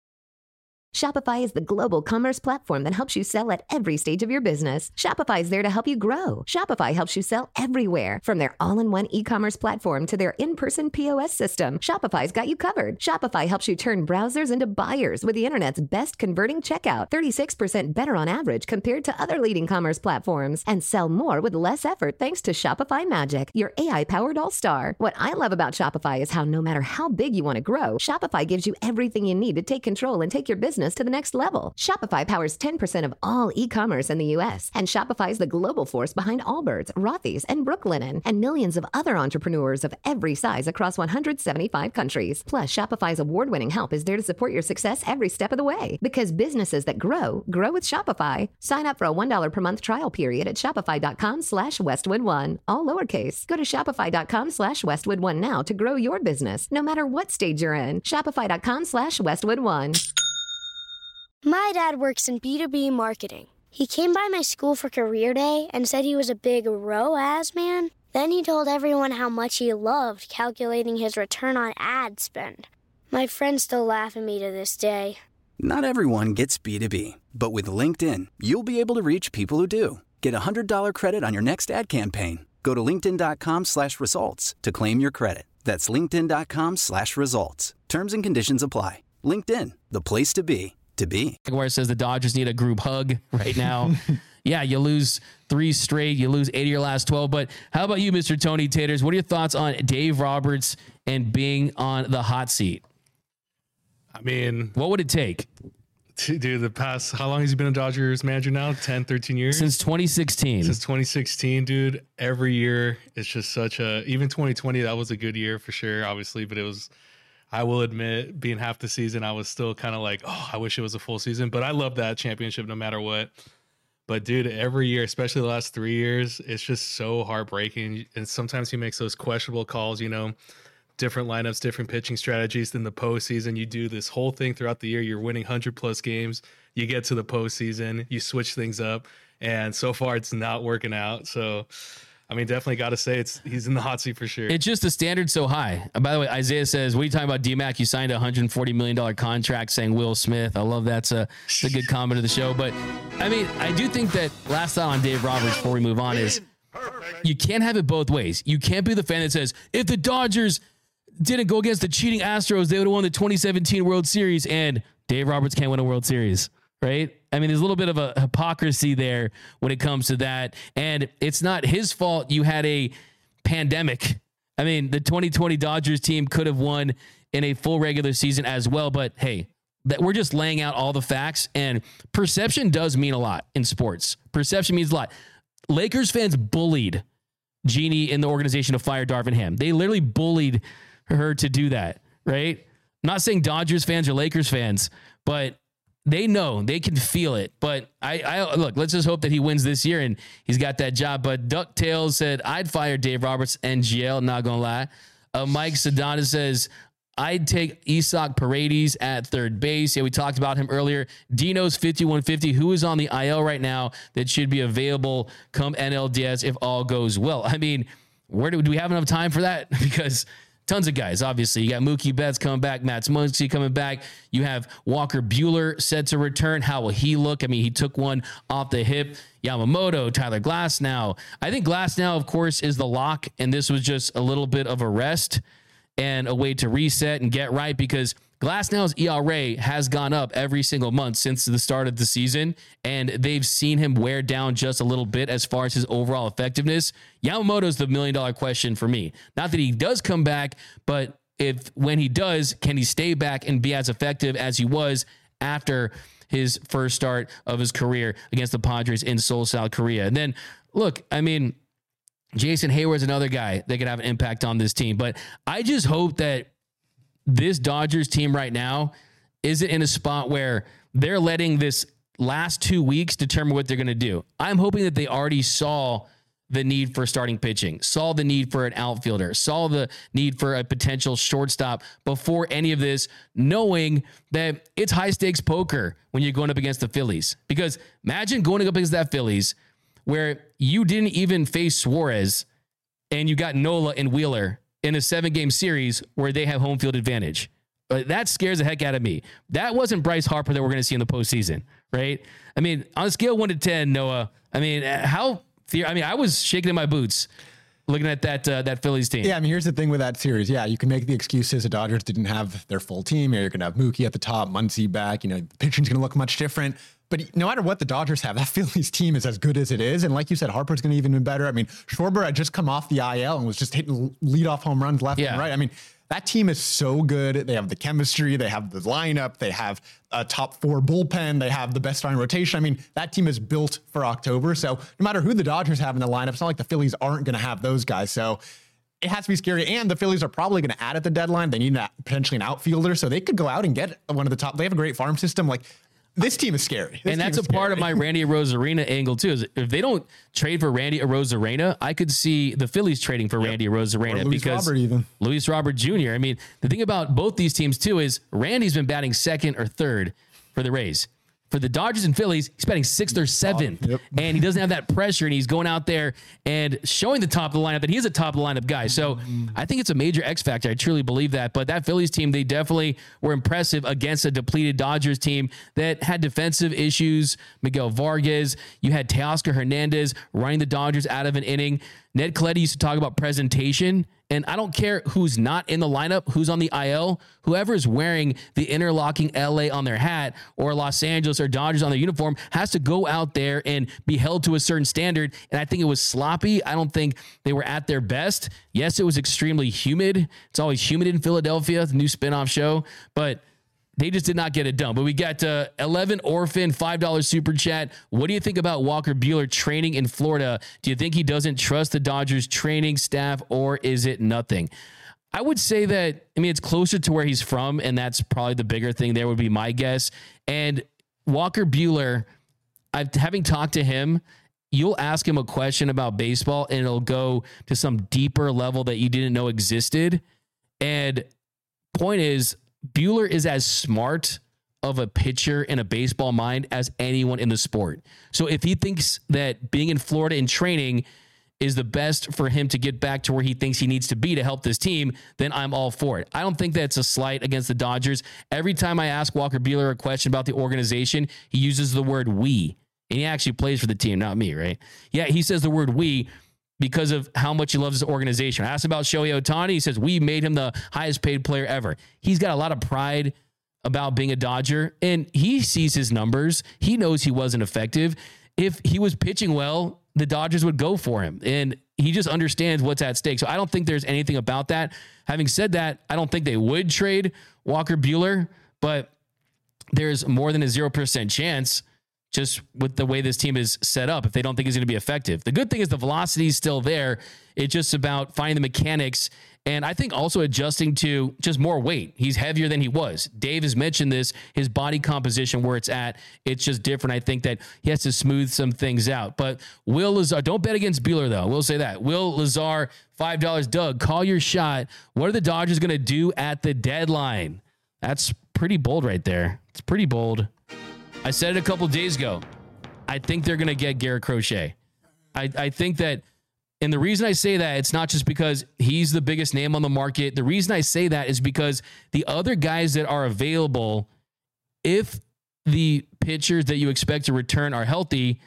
Shopify is the global commerce platform that helps you sell at every stage of your business. Shopify is there to help you grow. Shopify helps you sell everywhere, from their all-in-one e-commerce platform to their in-person POS system. Shopify's got you covered. Shopify helps you turn browsers into buyers with the internet's best converting checkout, 36% better on average compared to other leading commerce platforms, and sell more with less effort thanks to Shopify Magic, your AI-powered all-star. What I love about Shopify is how no matter how big you want to grow, Shopify gives you everything you need to take control and take your business to the next level. Shopify powers 10% of all e-commerce in the U.S., and Shopify is the global force behind Allbirds, Rothy's, and Brooklinen, and millions of other entrepreneurs of every size across 175 countries. Plus, Shopify's award-winning help is there to support your success every step of the way. Because businesses that grow with Shopify. Sign up for a $1 per month trial period at shopify.com/Westwood1, all lowercase. Go to shopify.com/Westwood1 now to grow your business, no matter what stage you're in. Shopify.com/Westwood1. My dad works in B2B marketing. He came by my school for career day and said he was a big ROAS man. Then he told everyone how much he loved calculating his return on ad spend. My friends still laugh at me to this day. Not everyone gets B2B, but with LinkedIn, you'll be able to reach people who do. Get a $100 credit on your next ad campaign. Go to linkedin.com/results to claim your credit. That's linkedin.com/results. Terms and conditions apply. LinkedIn, the place to be. Where it says the Dodgers need a group hug right now. Yeah, you lose 3 straight. You lose 8 of your last 12. But how about you, Mr. Tony Taters? What are your thoughts on Dave Roberts and being on the hot seat? I mean, what would it take? To do the past, how long has he been a Dodgers manager now? 10, 13 years? Since 2016. Since 2016, dude. Every year, it's just such a, even 2020, that was a good year for sure, obviously. But it was, I will admit, being half the season, I was still kind of like, oh, I wish it was a full season. But I love that championship no matter what. But dude, every year, especially the last 3 years, it's just so heartbreaking. And sometimes he makes those questionable calls, different lineups, different pitching strategies in the postseason. You do this whole thing throughout the year. You're winning 100+ games. You get to the postseason, you switch things up. And so far, it's not working out. So, definitely got to say he's in the hot seat for sure. It's just the standard so high. By the way, Isaiah says, what are you talking about, D-Mac? You signed a $140 million contract saying Will Smith. I love that. It's a good comment of the show. But, I do think that last thought on Dave Roberts before we move on is you can't have it both ways. You can't be the fan that says, if the Dodgers didn't go against the cheating Astros, they would have won the 2017 World Series, and Dave Roberts can't win a World Series. Right? There's a little bit of a hypocrisy there when it comes to that. And it's not his fault you had a pandemic. The 2020 Dodgers team could have won in a full regular season as well. But hey, we're just laying out all the facts, and perception does mean a lot in sports. Perception means a lot. Lakers fans bullied Jeannie in the organization to fire Darvin Ham. They literally bullied her to do that. Right? I'm not saying Dodgers fans or Lakers fans, but they know, they can feel it. But I look, let's just hope that he wins this year and he's got that job. But DuckTales said, I'd fire Dave Roberts, NGL, not going to lie. Mike Sedana says, I'd take Isak Paredes at third base. Yeah, we talked about him earlier. Dino's 5150, who is on the IL right now that should be available come NLDS if all goes well. Where do we have enough time for that? Because tons of guys, obviously. You got Mookie Betts coming back, Matt Muncy coming back. You have Walker Buehler set to return. How will he look? He took one off the hip. Yamamoto, Tyler Glasnow. I think Glasnow, of course, is the lock, and this was just a little bit of a rest and a way to reset and get right, because Glasnow's ERA has gone up every single month since the start of the season, and they've seen him wear down just a little bit as far as his overall effectiveness. Yamamoto's the $1 million question for me. Not that he does come back, but when he does, can he stay back and be as effective as he was after his first start of his career against the Padres in Seoul, South Korea? And then, look, Jason Hayward's another guy that could have an impact on this team, but I just hope that this Dodgers team right now isn't in a spot where they're letting this last 2 weeks determine what they're going to do. I'm hoping that they already saw the need for starting pitching, saw the need for an outfielder, saw the need for a potential shortstop before any of this, knowing that it's high stakes poker when you're going up against the Phillies. Because imagine going up against that Phillies where you didn't even face Suarez and you got Nola and Wheeler in a 7-game series where they have home field advantage. That scares the heck out of me. That wasn't Bryce Harper that we're going to see in the postseason, right? On a scale of 1 to 10, Noah, I was shaking in my boots looking at that Phillies team. Yeah, here's the thing with that series. Yeah, you can make the excuses the Dodgers didn't have their full team. You're going to have Mookie at the top, Muncy back. The pitching's going to look much different. But no matter what the Dodgers have, that Phillies team is as good as it is. And like you said, Harper's going to even be better. Schwarber had just come off the IL and was just hitting leadoff home runs left and right. That team is so good. They have the chemistry. They have the lineup. They have a top 4 bullpen. They have the best starting rotation. That team is built for October. So no matter who the Dodgers have in the lineup, it's not like the Phillies aren't going to have those guys. So it has to be scary. And the Phillies are probably going to add at the deadline. They need potentially an outfielder. So they could go out and get one of the top. They have a great farm system. This team is scary. And that's a part of my Randy Arozarena angle, too. Is if they don't trade for Randy Arozarena, I could see the Phillies trading for Randy Arozarena. Luis Robert Jr. The thing about both these teams, too, is Randy's been batting second or third for the Rays. For the Dodgers and Phillies, he's batting 6th or 7th, and he doesn't have that pressure, and he's going out there and showing the top of the lineup that he's a top of the lineup guy. So I think it's a major X factor. I truly believe that. But that Phillies team, they definitely were impressive against a depleted Dodgers team that had defensive issues. Miguel Vargas, you had Teoscar Hernandez running the Dodgers out of an inning. Ned Colletti used to talk about presentation, and I don't care who's not in the lineup, who's on the IL, whoever is wearing the interlocking LA on their hat or Los Angeles or Dodgers on their uniform has to go out there and be held to a certain standard. And I think it was sloppy. I don't think they were at their best. Yes, it was extremely humid. It's always humid in Philadelphia, the new spinoff show, but they just did not get it done. But we got 11 Orphan, $5 super chat. What do you think about Walker Buehler training in Florida? Do you think he doesn't trust the Dodgers training staff, or is it nothing? I would say that, I mean, it's closer to where he's from, and that's probably the bigger thing there would be my guess. And Walker Buehler, having talked to him, you'll ask him a question about baseball and it'll go to some deeper level that you didn't know existed. And point is, Buehler is as smart of a pitcher in a baseball mind as anyone in the sport. So if he thinks that being in Florida in training is the best for him to get back to where he thinks he needs to be to help this team, then I'm all for it. I don't think that's a slight against the Dodgers. Every time I ask Walker Buehler a question about the organization, he uses the word we. And he actually plays for the team, not me, right? Yeah, he says the word we because of how much he loves his organization. I asked about Shohei Ohtani. He says, we made him the highest paid player ever. He's got a lot of pride about being a Dodger, and he sees his numbers. He knows he wasn't effective. If he was pitching well, the Dodgers would go for him, and he just understands what's at stake. So I don't think there's anything about that. Having said that, I don't think they would trade Walker Buehler, but there's more than a 0% chance just with the way this team is set up if they don't think he's going to be effective. The good thing is the velocity is still there. It's just about finding the mechanics, and I think also adjusting to just more weight. He's heavier than he was. Dave has mentioned this, his body composition, where it's at. It's just different. I think that he has to smooth some things out. But Will Lazar, don't bet against Buehler, though. We'll say that. Will Lazar, $5. Doug, call your shot. What are the Dodgers going to do at the deadline? That's pretty bold right there. It's pretty bold. I said it a couple days ago. I think they're going to get Garrett Crochet. I think that, and the reason I say that, it's not just because he's the biggest name on the market. The reason I say that is because the other guys that are available, if the pitchers that you expect to return are healthy,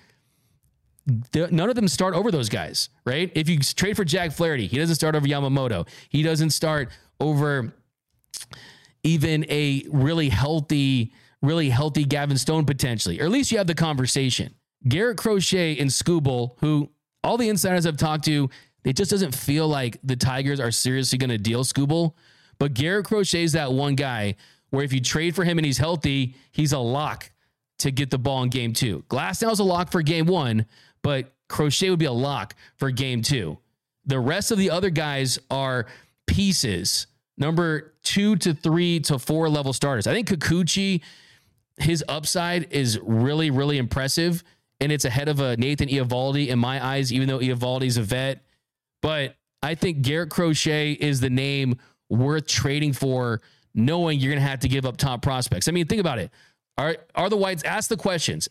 none of them start over those guys, right? If you trade for Jack Flaherty, he doesn't start over Yamamoto. He doesn't start over even a really healthy Gavin Stone potentially, or at least you have the conversation. Garrett Crochet and Skubal, who all the insiders I've talked to, it just doesn't feel like the Tigers are seriously going to deal Skubal. But Garrett Crochet is that one guy where if you trade for him and he's healthy, he's a lock to get the ball in game 2. Glasnow's a lock for game 1, but Crochet would be a lock for game 2. The rest of the other guys are pieces, number 2 to 3 to 4 level starters. I think Kikuchi, his upside is really, really impressive, and it's ahead of a Nathan Eovaldi in my eyes, even though Eovaldi's a vet. But I think Garrett Crochet is the name worth trading for, knowing you're going to have to give up top prospects. I mean, think about it. Are the Whites, ask the questions.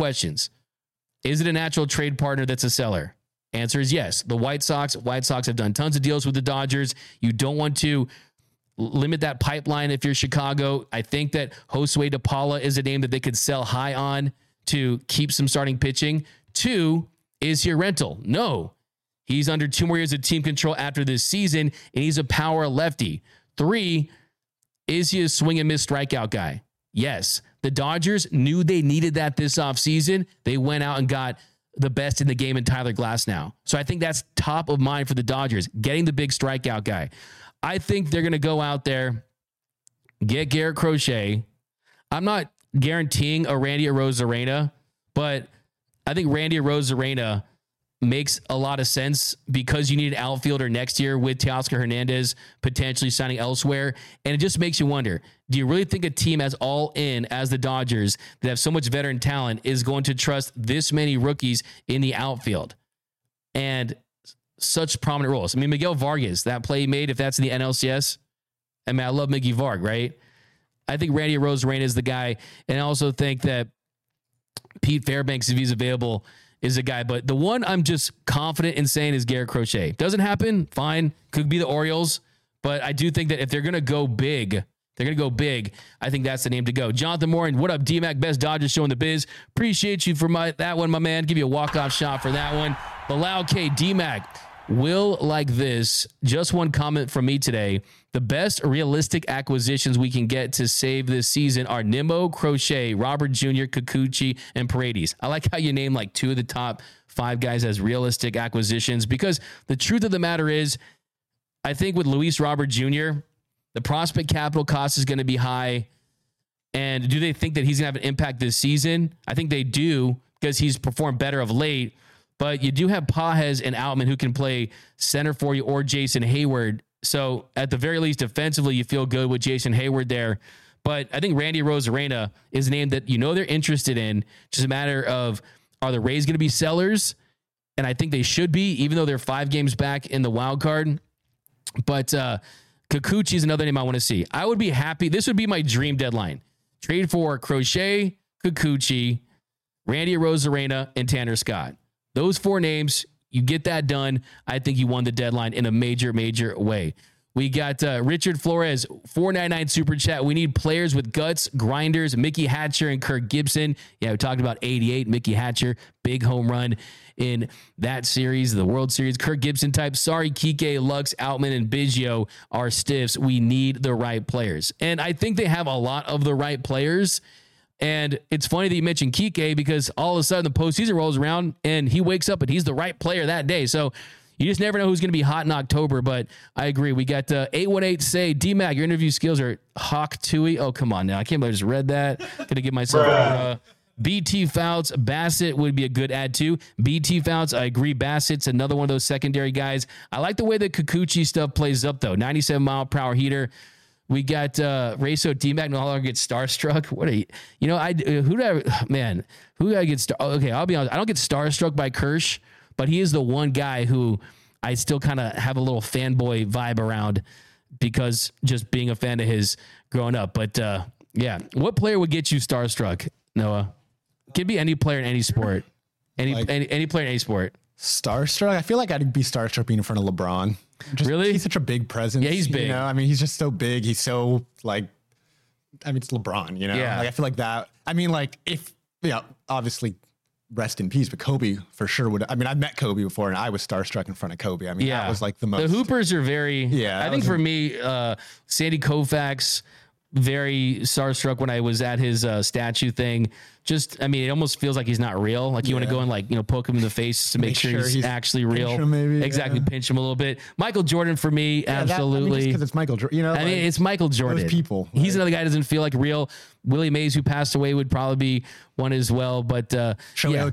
Is it a natural trade partner that's a seller? Answer is yes. The White Sox have done tons of deals with the Dodgers. You don't want to limit that pipeline if you're Chicago. I think that Josue DePaula is a name that they could sell high on to keep some starting pitching. 2, is he a rental? No. He's under 2 more years of team control after this season, and he's a power lefty. 3, is he a swing and miss strikeout guy? Yes. The Dodgers knew they needed that this offseason. They went out and got the best in the game in Tyler Glasnow. So I think that's top of mind for the Dodgers, getting the big strikeout guy. I think they're going to go out there, get Garrett Crochet. I'm not guaranteeing a Randy Arozarena, but I think Randy Arozarena makes a lot of sense because you need an outfielder next year with Teoscar Hernandez potentially signing elsewhere. And it just makes you wonder, do you really think a team as all in as the Dodgers that have so much veteran talent is going to trust this many rookies in the outfield and such prominent roles? I mean, Miguel Vargas, that play he made, if that's in the NLCS, I mean, I love Miggy Varg, right? I think Randy Arozarena is the guy. And I also think that Pete Fairbanks, if he's available, is a guy. But the one I'm just confident in saying is Garrett Crochet. Doesn't happen, fine. Could be the Orioles. But I do think that if they're going to go big, I think that's the name to go. Jonathan Morin, what up, D-Mac? Best Dodgers show in the biz. Appreciate you for that one, my man. Give you a walk-off shot for that one. Bilal K, D-Mac, will like this. Just one comment from me today. The best realistic acquisitions we can get to save this season are Nimmo, Crochet, Robert Jr., Kikuchi, and Paredes. I like how you name like 2 of the top 5 guys as realistic acquisitions, because the truth of the matter is, I think with Luis Robert Jr., the prospect capital cost is going to be high. And do they think that he's going to have an impact this season? I think they do, because he's performed better of late. But you do have Pages and Outman who can play center for you, or Jason Hayward. So at the very least, defensively, you feel good with Jason Hayward there. But I think Randy Arozarena is a name that they're interested in. Just a matter of, are the Rays going to be sellers? And I think they should be, even though they're 5 games back in the wild card. But Kikuchi is another name I want to see. I would be happy. This would be my dream deadline. Trade for Crochet, Kikuchi, Randy Arozarena, and Tanner Scott. Those 4 names, you get that done. I think you won the deadline in a major, major way. We got Richard Flores, $4.99 super chat. We need players with guts, grinders, Mickey Hatcher and Kirk Gibson. Yeah, we talked about 88, Mickey Hatcher, big home run in that series, the World Series. Kirk Gibson type. Sorry, Kike, Lux, Outman, and Biggio are stiffs. We need the right players. And I think they have a lot of the right players. And it's funny that you mentioned Kike because all of a sudden the postseason rolls around and he wakes up and he's the right player that day. So you just never know who's going to be hot in October, but I agree. We got 818 say, D-Mac, your interview skills are hawk tooey. Oh, come on now. I can't believe I just read that. Going to give myself BT Fouts. Bassett would be a good add too. BT Fouts, I agree. Bassett's another one of those secondary guys. I like the way the Kikuchi stuff plays up though. 97 mile per hour heater. We got Rayso D-Mac no longer gets starstruck. What are you? Who do I get okay, I'll be honest. I don't get starstruck by Kersh. But he is the one guy who I still kind of have a little fanboy vibe around because just being a fan of his growing up. But yeah, what player would get you starstruck, Noah? Could be any player in any sport. Any player in any sport. Starstruck? I feel like I'd be starstruck being in front of LeBron. Really? He's such a big presence. Yeah, he's big. I mean, he's just so big. He's so it's LeBron, Yeah. I feel like that. I mean, obviously rest in peace, but Kobe for sure would. I mean, I've met Kobe before and I was starstruck in front of Kobe. I mean, that was like the most. The Hoopers are very, I think for me, Sandy Koufax, very starstruck when I was at his statue thing. It almost feels like he's not real. Like you want to go and poke him in the face to make sure he's actually real. Pinch him maybe, exactly. Yeah. Pinch him a little bit. Michael Jordan for me, absolutely. Because it's Michael Jordan. It's Michael Jordan. Those people. He's another guy who doesn't feel like real. Willie Mays, who passed away, would probably be one as well. But Shohei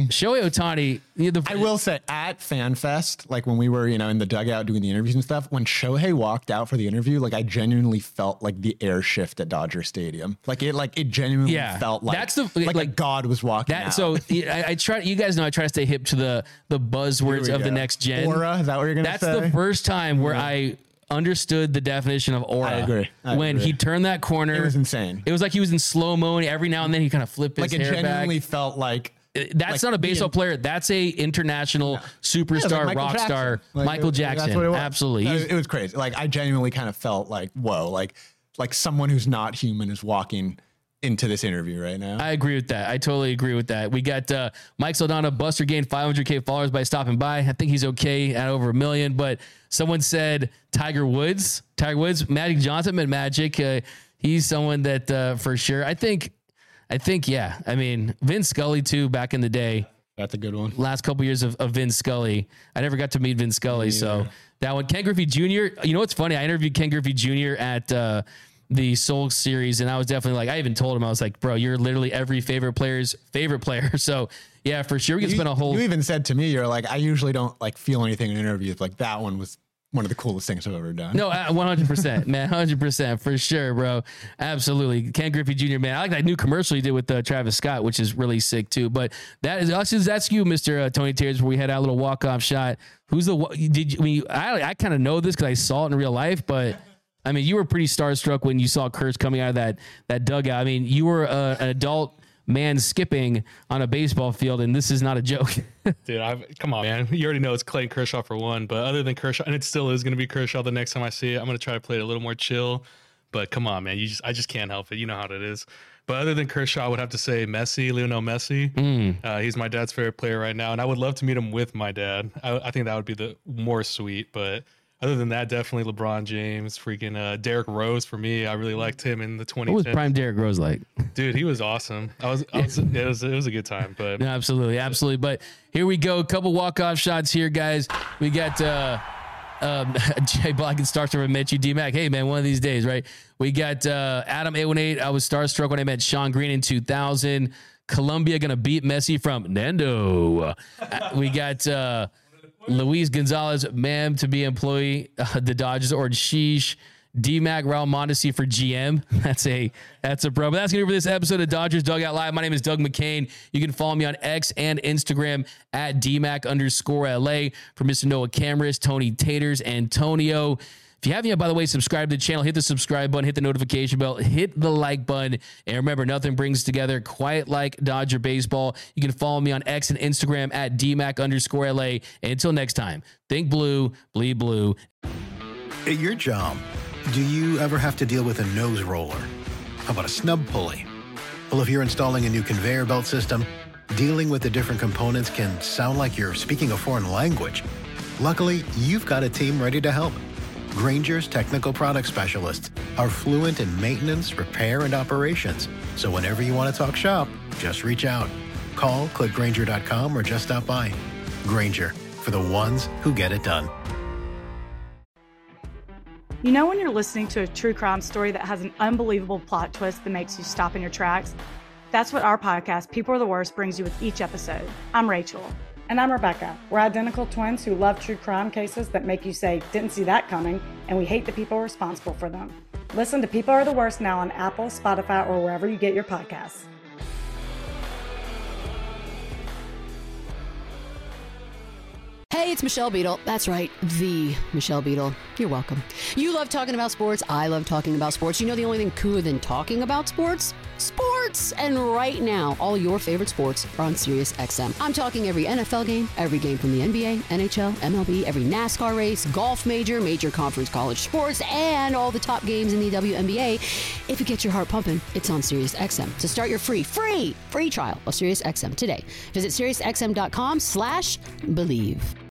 Ohtani. I will say at FanFest, like when we were, in the dugout doing the interviews and stuff, when Shohei walked out for the interview, like I genuinely felt like the air shift at Dodger Stadium. It genuinely felt like that's like God was walking out. So I try. You guys know I try to stay hip to the buzzwords of the next gen. Aura, is that what you're gonna say? That's the first time where I understood the definition of aura. I agree. When he turned that corner, it was insane. It was like he was in slow mo, and every now and then he kind of flipped his hair back. Like it genuinely felt like. That's not a baseball player. That's a international superstar, rock star, Michael Jackson. Absolutely. It was crazy. Like I genuinely kind of felt like, whoa, like someone who's not human is walking into this interview right now. I agree with that. I totally agree with that. We got Mike Saldana. Buster gained 500K followers by stopping by. I think he's okay at over 1 million, but someone said Tiger Woods, Magic Johnson and Magic. He's someone that for sure. I think, yeah. I mean, Vin Scully too, back in the day. That's a good one. Last couple years of Vin Scully. I never got to meet Vin Scully. So that one, Ken Griffey Jr. You know what's funny? I interviewed Ken Griffey Jr. at the Soul series, and I was definitely like, I even told him, I was like, bro, you're literally every favorite player's favorite player. So yeah, for sure. We can spend a whole. You even said to me, you're like, I usually don't like feel anything in interviews. Like that one was one of the coolest things I've ever done. No, 100%, man, 100% for sure, bro. Absolutely. Ken Griffey Jr., man. I like that new commercial he did with Travis Scott, which is really sick too. But that's you, Mr. Tony Tears, where we had our little walk-off shot. Who's I kind of know this because I saw it in real life, but I mean, you were pretty starstruck when you saw Kurtz coming out of that dugout. I mean, you were an adult man skipping on a baseball field, and this is not a joke. Dude, come on, man. You already know it's Clayton Kershaw for one, but other than Kershaw, and it still is going to be Kershaw the next time I see it, I'm going to try to play it a little more chill, but come on, man. I just can't help it. You know how it is. But other than Kershaw, I would have to say Lionel Messi. He's my dad's favorite player right now, and I would love to meet him with my dad. I think that would be the more sweet, but other than that, definitely LeBron James, freaking Derrick Rose for me. I really liked him in the 2010s. What was prime Derrick Rose like? Dude, he was awesome. It was a good time. But no, absolutely. But here we go. A couple walk-off shots here, guys. We got Jay Block and Starstruck when I met you, D-Mac. Hey, man, one of these days, right? We got Adam 818. I was starstruck when I met Sean Green in 2000. Colombia going to beat Messi from Nando. We got... Luis Gonzalez, ma'am, to be employee, the Dodgers, or sheesh. D-Mac, Raul Mondesi for GM. That's a pro. But that's going to be for this episode of Dodgers Dugout Live. My name is Doug McCain. You can follow me on X and Instagram at DMac_LA. For Mr. Noah Cameras, Tony Taters, Antonio. If you haven't yet, by the way, subscribe to the channel, hit the subscribe button, hit the notification bell, hit the like button. And remember, nothing brings together quite like Dodger baseball. You can follow me on X and Instagram at DMac_LA. And until next time, think blue, bleed blue. At your job, do you ever have to deal with a nose roller? How about a snub pulley? Well, if you're installing a new conveyor belt system, dealing with the different components can sound like you're speaking a foreign language. Luckily, you've got a team ready to help. Grainger's technical product specialists are fluent in maintenance, repair, and operations. So whenever you want to talk shop, just reach out. Call, click Grainger.com, or just stop by. Grainger, for the ones who get it done. You know when you're listening to a true crime story that has an unbelievable plot twist that makes you stop in your tracks? That's what our podcast, People Are the Worst, brings you with each episode. I'm Rachel. And I'm Rebecca. We're identical twins who love true crime cases that make you say, didn't see that coming, and we hate the people responsible for them. Listen to People Are the Worst now on Apple, Spotify, or wherever you get your podcasts. Hey, it's Michelle Beadle. That's right, the Michelle Beadle. You're welcome. You love talking about sports. I love talking about sports. You know the only thing cooler than talking about sports? Sports! And right now, all your favorite sports are on Sirius XM. I'm talking every NFL game, every game from the NBA, NHL, MLB, every NASCAR race, golf major conference college sports, and all the top games in the WNBA. If you get your heart pumping, it's on Sirius XM. So start your free trial of Sirius XM today. Visit SiriusXM.com/believe.